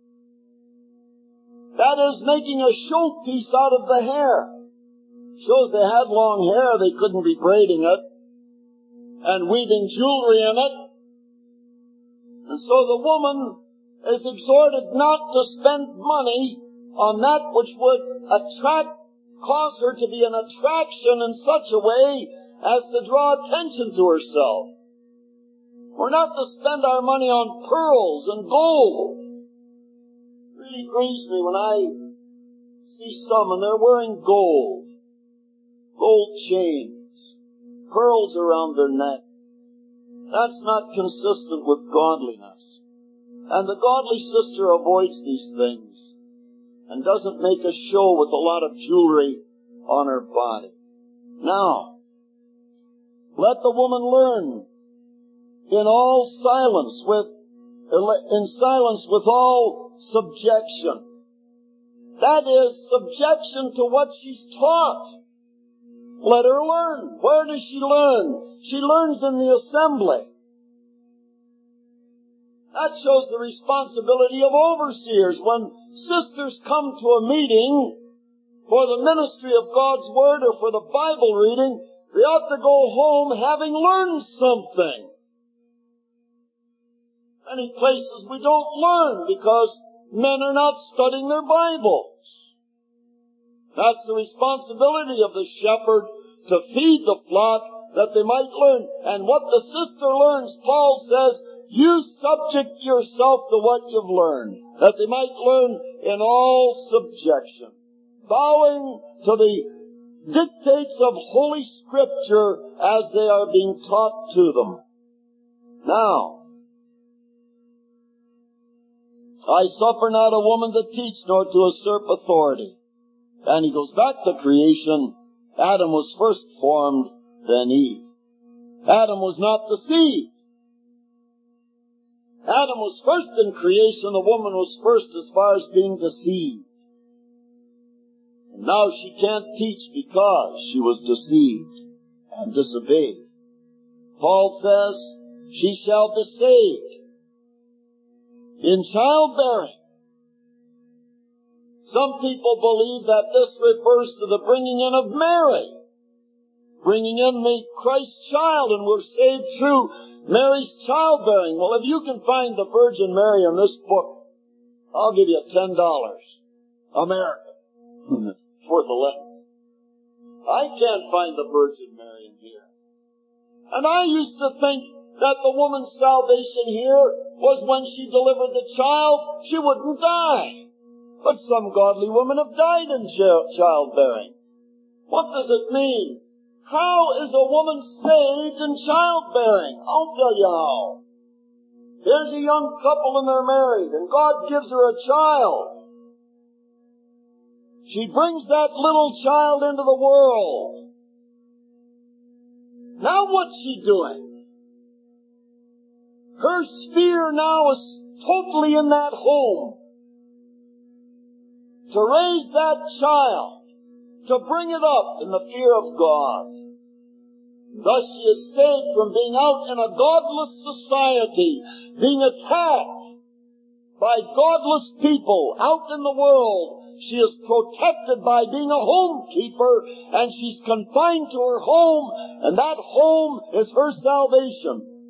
That is making a showpiece out of the hair. Shows they had long hair, they couldn't be braiding it and weaving jewelry in it. And so the woman is exhorted not to spend money on that which would cause her to be an attraction in such a way as to draw attention to herself. We're not to spend our money on pearls and gold. It really grieves me when I see some and they're wearing gold chains, pearls around their neck. That's not consistent with godliness. And the godly sister avoids these things and doesn't make a show with a lot of jewelry on her body. Now, let the woman learn in silence with all subjection. That is, subjection to what she's taught. Let her learn. Where does she learn? She learns in the assembly. That shows the responsibility of overseers. When sisters come to a meeting for the ministry of God's Word or for the Bible reading, they ought to go home having learned something. Many places we don't learn because men are not studying their Bibles. That's the responsibility of the shepherd, to feed the flock that they might learn. And what the sister learns, Paul says, you subject yourself to what you've learned, that they might learn in all subjection, bowing to the dictates of Holy Scripture as they are being taught to them. Now, I suffer not a woman to teach nor to usurp authority. And he goes back to creation. Adam was first formed, then Eve. Adam was not deceived. Adam was first in creation, the woman was first as far as being deceived. And now she can't teach because she was deceived and disobeyed. Paul says, she shall be saved in childbearing. Some people believe that this refers to the bringing in of Mary, bringing in the Christ child, and we're saved through Mary's childbearing. Well, if you can find the Virgin Mary in this book, I'll give you $10. American. For the lesson. I can't find the Virgin Mary in here. And I used to think that the woman's salvation here was when she delivered the child, she wouldn't die. But some godly women have died in childbearing. What does it mean? How is a woman saved in childbearing? I'll tell you how. Here's a young couple and they're married, and God gives her a child. She brings that little child into the world. Now what's she doing? Her sphere now is totally in that home. To raise that child, to bring it up in the fear of God. Thus she is saved from being out in a godless society, being attacked by godless people out in the world. She is protected by being a homekeeper, and she's confined to her home, and that home is her salvation.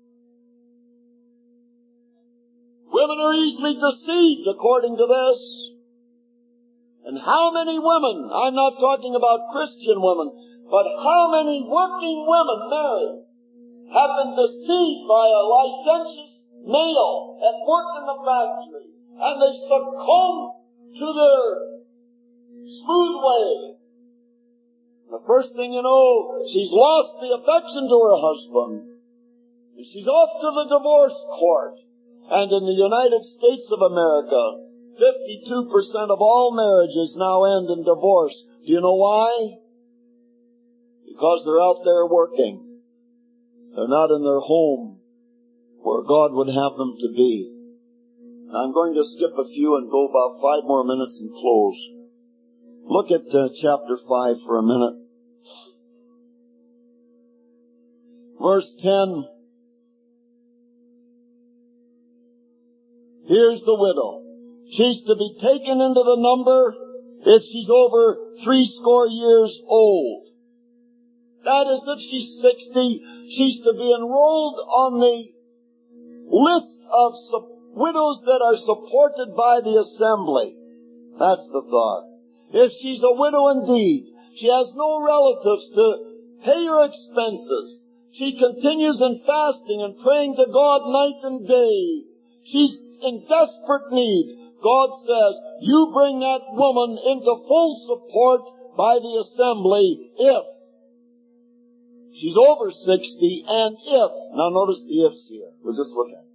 Women are easily deceived according to this. And how many women, I'm not talking about Christian women, but how many working women married have been deceived by a licentious male at work in the factory, and they succumb to their smooth way. The first thing you know, she's lost the affection to her husband. And she's off to the divorce court. And in the United States of America, 52% of all marriages now end in divorce. Do you know why? Because they're out there working. They're not in their home where God would have them to be. I'm going to skip a few and go about 5 more minutes and close. Look at chapter 5 for a minute. Verse 10. Here's the widow. She's to be taken into the number if she's over 80 years old. That is, if she's 60, she's to be enrolled on the list of widows that are supported by the assembly. That's the thought. If she's a widow indeed, she has no relatives to pay her expenses. She continues in fasting and praying to God night and day. She's in desperate need. God says, you bring that woman into full support by the assembly if she's over 60 and if, now notice the ifs here. We'll just look at it.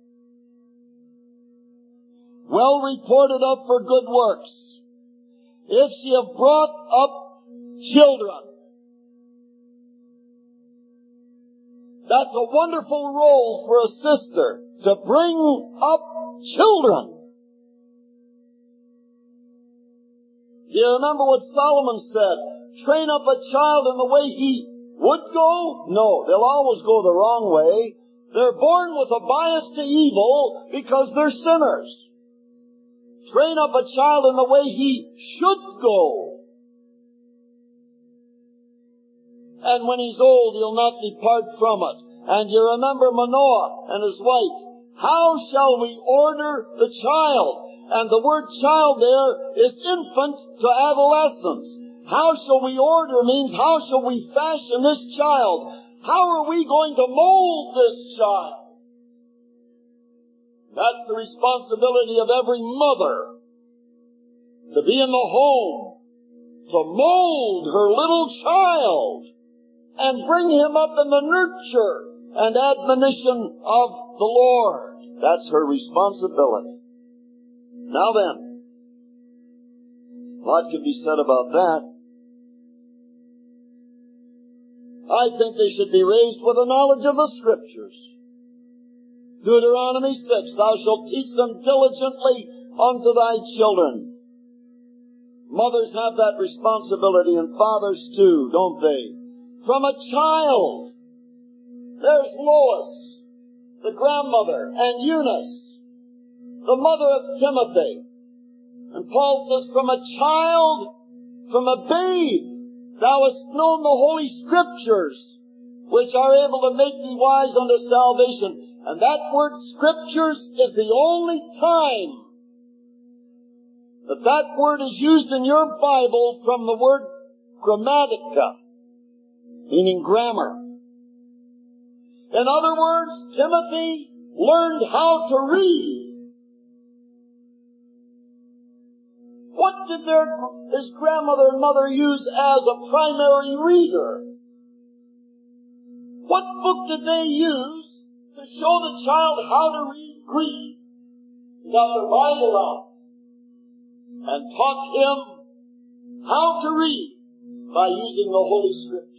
Well reported of for good works. If she have brought up children. That's a wonderful role for a sister, to bring up children. Do you remember what Solomon said? train up a child in the way he would go? No, they'll always go the wrong way. They're born with a bias to evil because they're sinners. Train up a child in the way he should go. And when he's old, he'll not depart from it. And you remember Manoah and his wife. How shall we order the child? And the word child there is infant to adolescence. How shall we order means how shall we fashion this child? How are we going to mold this child? That's the responsibility of every mother. To be in the home. To mold her little child. And bring him up in the nurture and admonition of the Lord. That's her responsibility. Now then, a lot could be said about that. I think they should be raised with a knowledge of the Scriptures. Deuteronomy 6, thou shalt teach them diligently unto thy children. Mothers have that responsibility, and fathers too, don't they? From a child. There's Lois, the grandmother, and Eunice, the mother of Timothy. And Paul says, from a child, from a babe, thou hast known the Holy Scriptures, which are able to make thee wise unto salvation. And that word Scriptures is the only time that that word is used in your Bible from the word grammatica, meaning grammar. In other words, Timothy learned how to read. What did his grandmother and mother use as a primary reader? What book did they use to show the child how to read Greek? They got their Bible out and taught him how to read by using the Holy Scriptures.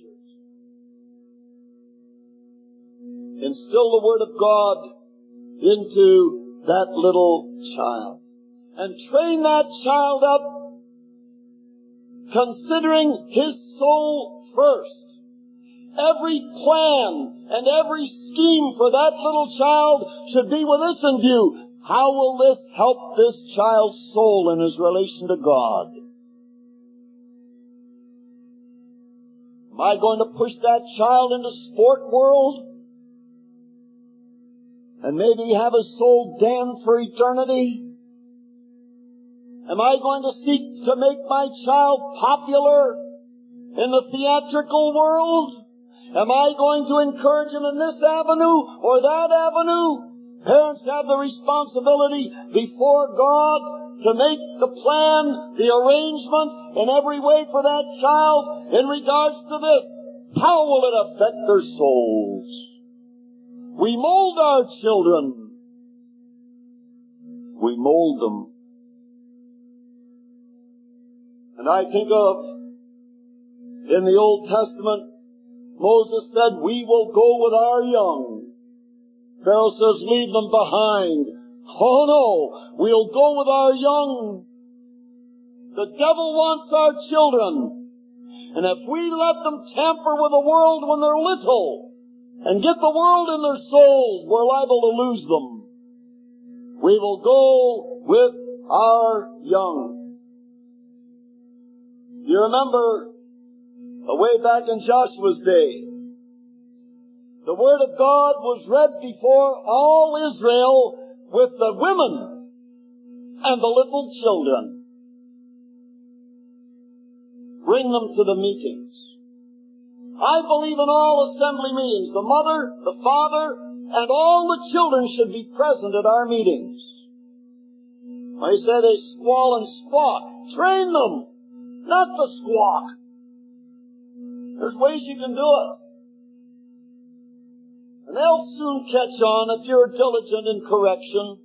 Instill the Word of God into that little child. And train that child up considering his soul first. Every plan and every scheme for that little child should be with this in view. How will this help this child's soul in his relation to God? Am I going to push that child into sport world? And maybe have his soul damned for eternity? Am I going to seek to make my child popular in the theatrical world? Am I going to encourage him in this avenue or that avenue? Parents have the responsibility before God to make the plan, the arrangement in every way for that child in regards to this. How will it affect their souls? We mold our children. We mold them. And I think of, in the Old Testament, Moses said, we will go with our young. Pharaoh says, leave them behind. Oh no, we'll go with our young. The devil wants our children. And if we let them tamper with the world when they're little, and get the world in their souls, we're liable to lose them. We will go with our young. You remember, way back in Joshua's day, the Word of God was read before all Israel with the women and the little children. Bring them to the meetings. I believe in all assembly meetings. The mother, the father, and all the children should be present at our meetings. I say they squall and squawk. Train them, not to squawk. There's ways you can do it. And they'll soon catch on if you're diligent in correction.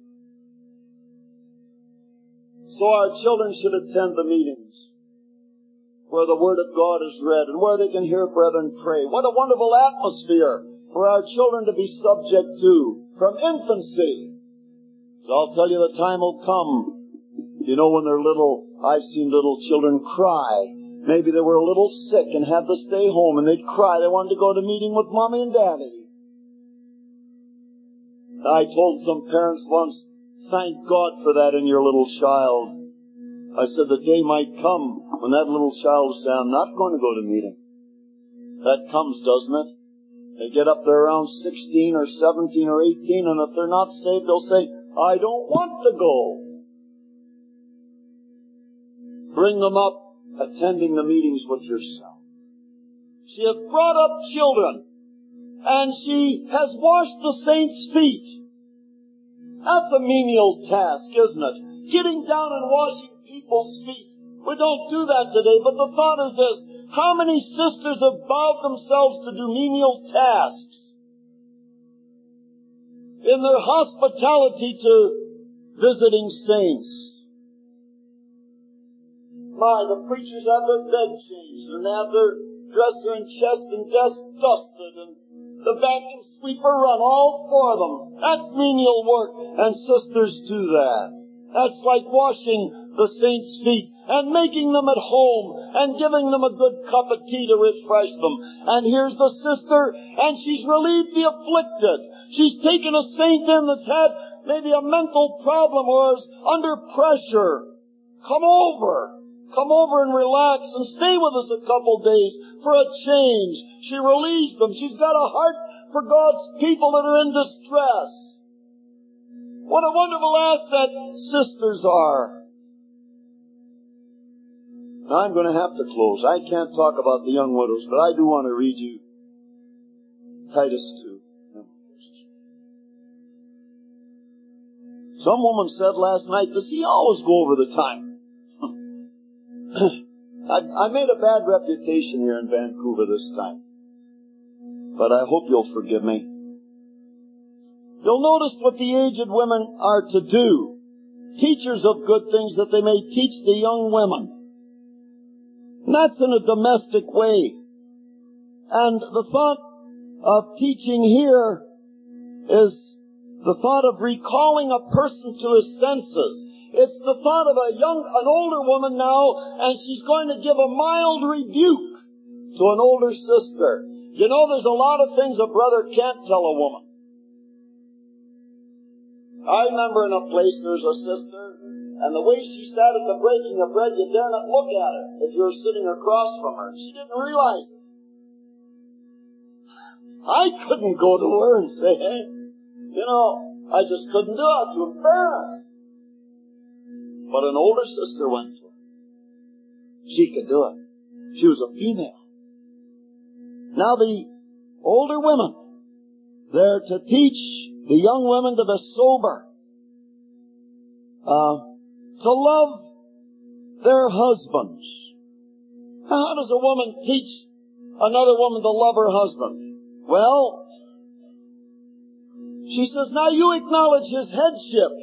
So our children should attend the meetings where the Word of God is read and where they can hear brethren pray. What a wonderful atmosphere for our children to be subject to from infancy. So I'll tell you, the time will come. You know, when they're little, I've seen little children cry Maybe they were a little sick and had to stay home, and they'd cry. They wanted to go to meeting with Mommy and Daddy. I told some parents once, thank God for that in your little child. I said the day might come when that little child will say, I'm not going to go to meeting. That comes, doesn't it? They get up there around 16 or 17 or 18, and if they're not saved, they'll say, I don't want to go. Bring them up attending the meetings with yourself. She hath brought up children, and she has washed the saints' feet. That's a menial task, isn't it? Getting down and washing people's feet. We don't do that today, but the thought is this. How many sisters have bowed themselves to do menial tasks in their hospitality to visiting saints? My, the preachers have their bed changed, and they have their dresser and chest and desk dusted, and the vacuum sweeper run all for them. That's menial work, and sisters do that. That's like washing the saints' feet and making them at home and giving them a good cup of tea to refresh them. And here's the sister, and she's relieved the afflicted. She's taken a saint in that's had maybe a mental problem or is under pressure. Come over and relax and stay with us a couple days for a change. She relieves them. She's got a heart for God's people that are in distress. What a wonderful asset sisters are. Now I'm going to have to close. I can't talk about the young widows, but I do want to read you Titus 2. Some woman said last night, does he always go over the time? I made a bad reputation here in Vancouver this time. But I hope you'll forgive me. You'll notice what the aged women are to do. Teachers of good things that they may teach the young women. And that's in a domestic way. And the thought of teaching here is the thought of recalling a person to his senses. It's the thought of an older woman now, and she's going to give a mild rebuke to an older sister. You know, there's a lot of things a brother can't tell a woman. I remember in a place there's a sister, and the way she sat at the breaking of bread, you dare not look at her if you were sitting across from her. She didn't realize it. I couldn't go to her and say, hey, you know, I just couldn't do it. Too embarrassed. But an older sister went to her. She could do it. She was a female. Now the older women, they're to teach the young women to be sober, to love their husbands. How does a woman teach another woman to love her husband? Well, she says, now you acknowledge his headship.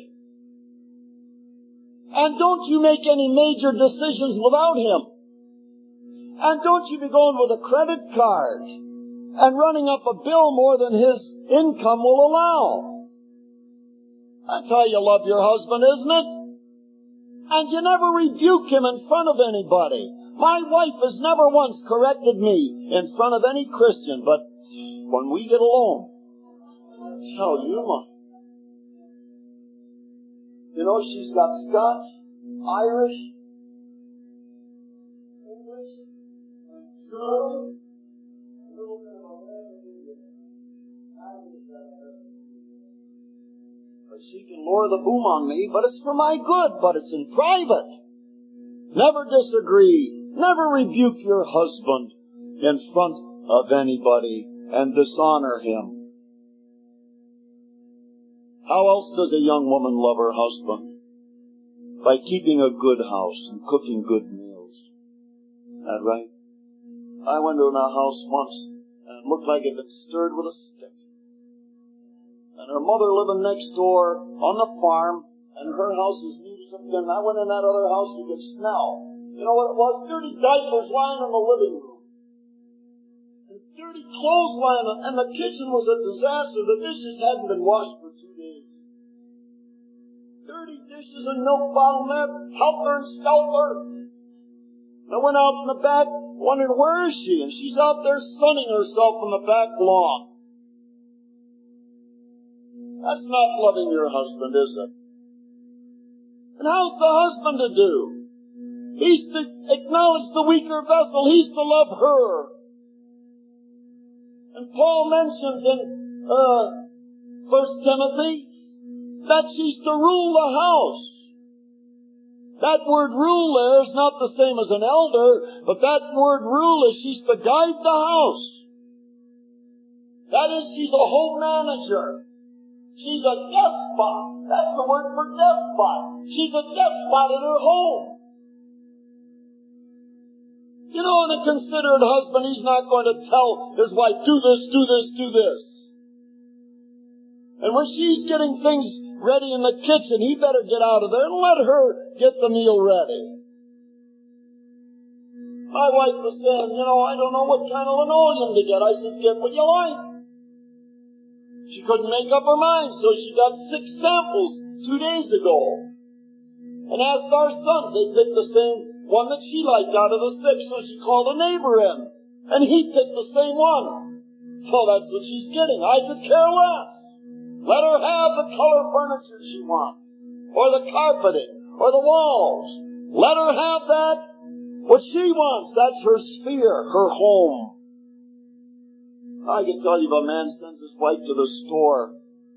And don't you make any major decisions without him. And don't you be going with a credit card and running up a bill more than his income will allow. That's how you love your husband, isn't it? And you never rebuke him in front of anybody. My wife has never once corrected me in front of any Christian, but when we get alone, I'll tell you, you know, she's got Scotch, Irish, English, and German, a little bit of American. But she can lower the boom on me, but it's for my good, but it's in private. Never disagree. Never rebuke your husband in front of anybody and dishonor him. How else does a young woman love her husband? By keeping a good house and cooking good meals. Isn't that right? I went to a house once, and it looked like it had been stirred with a stick. And her mother living next door on the farm, and her house was neat as a pin. I went in that other house, you could smell. You know what it was? Dirty diapers lying in the living room. And dirty clothes lying, and the kitchen was a disaster. The dishes hadn't been washed for 2 days. Dirty dishes and milk bottle there, helper and scalper. I went out in the back, wondering, where is she? And she's out there sunning herself on the back lawn. That's not loving your husband, is it? And how's the husband to do? He's to acknowledge the weaker vessel. He's to love her. And Paul mentions in 1 Timothy that she's to rule the house. That word rule there is not the same as an elder, but that word rule is she's to guide the house. That is, she's a home manager. She's a despot. That's the word for despot. She's a despot in her home. You know, in a considerate husband, he's not going to tell his wife, do this, do this, do this. And when she's getting things ready in the kitchen, he better get out of there and let her get the meal ready. My wife was saying, you know, I don't know what kind of linoleum to get. I said, get what you like. She couldn't make up her mind, so she got 6 samples 2 days ago. And asked our sons, they picked the same one that she liked out of the 6, so she called a neighbor in. And he picked the same one. So that's what she's getting. I could care less. Let her have the color furniture she wants, or the carpeting, or the walls. Let her have that, what she wants. That's her sphere, her home. I can tell you if a man sends his wife to the store,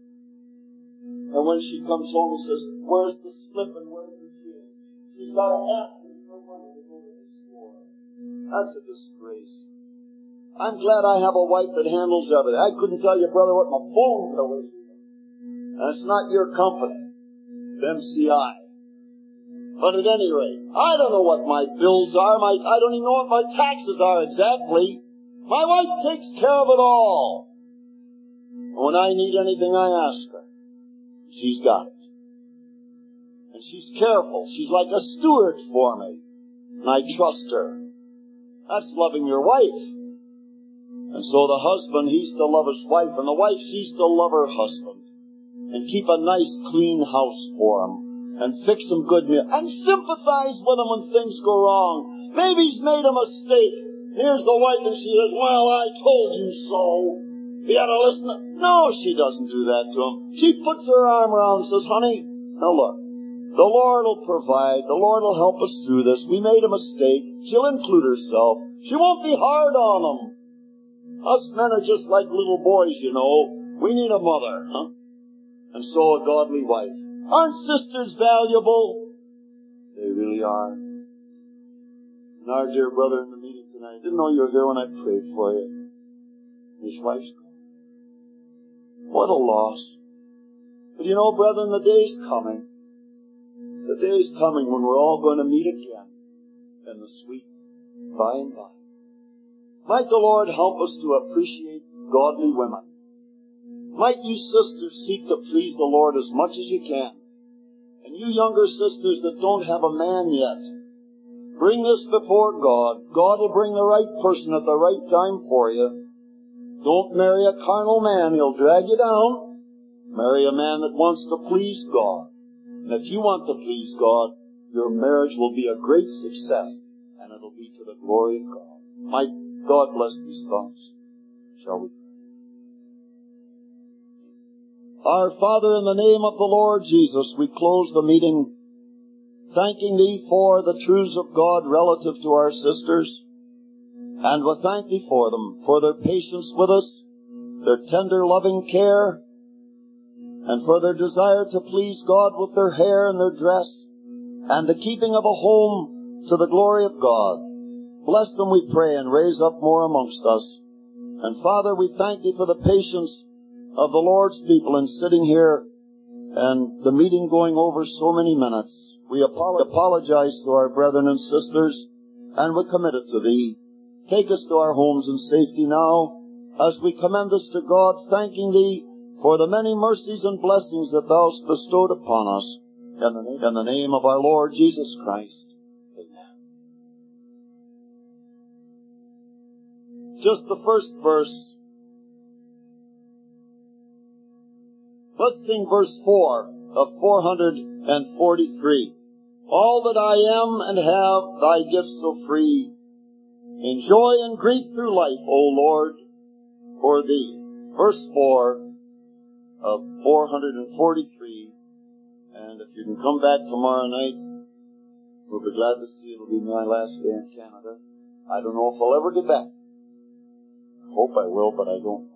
and when she comes home he says, where's the slip and where's the change? She's got to ask him for money to go to the store. That's a disgrace. I'm glad I have a wife that handles everything. I couldn't tell you, brother, what my phone bill is. And it's not your company, MCI. But at any rate, I don't know what my bills are. I don't even know what my taxes are exactly. My wife takes care of it all. And when I need anything, I ask her. She's got it. And she's careful. She's like a steward for me. And I trust her. That's loving your wife. And so the husband, he's to love his wife, and the wife, she's to love her husband. And keep a nice, clean house for him. And fix him good meals. And sympathize with him when things go wrong. Maybe he's made a mistake. Here's the wife and she says, well, I told you so. You ought to listen. No, she doesn't do that to him. She puts her arm around him and says, honey, now look, the Lord will provide. The Lord will help us through this. We made a mistake. She'll include herself. She won't be hard on him. Us men are just like little boys, you know. We need a mother, huh? And so a godly wife. Aren't sisters valuable? They really are. And our dear brother in the meeting tonight, didn't know you were here when I prayed for you. His wife's gone. What a loss. But you know, brethren, the day's coming. The day's coming when we're all going to meet again in the sweet by and by. Might the Lord help us to appreciate godly women. Might you sisters seek to please the Lord as much as you can. And you younger sisters that don't have a man yet, bring this before God. God will bring the right person at the right time for you. Don't marry a carnal man. He'll drag you down. Marry a man that wants to please God. And if you want to please God, your marriage will be a great success, and it'll be to the glory of God. Might God bless these thoughts. Shall we? Our Father, in the name of the Lord Jesus, we close the meeting thanking Thee for the truths of God relative to our sisters. And we thank Thee for them, for their patience with us, their tender, loving care, and for their desire to please God with their hair and their dress, and the keeping of a home to the glory of God. Bless them, we pray, and raise up more amongst us. And Father, we thank Thee for the patience of the Lord's people in sitting here and the meeting going over so many minutes. We apologize to our brethren and sisters, and we commit it to Thee. Take us to our homes in safety now, as we commend us to God, thanking Thee for the many mercies and blessings that Thou hast bestowed upon us. In the name of our Lord Jesus Christ. Amen. Just the first verse. Let's sing verse 4 of 443. all that I am and have, thy gifts so free. In joy and grief through life, O Lord, for thee. Verse 4 of 443. And if you can come back tomorrow night, we'll be glad to see you. It'll be my last day in Canada. I don't know if I'll ever get back. I hope I will, but I don't.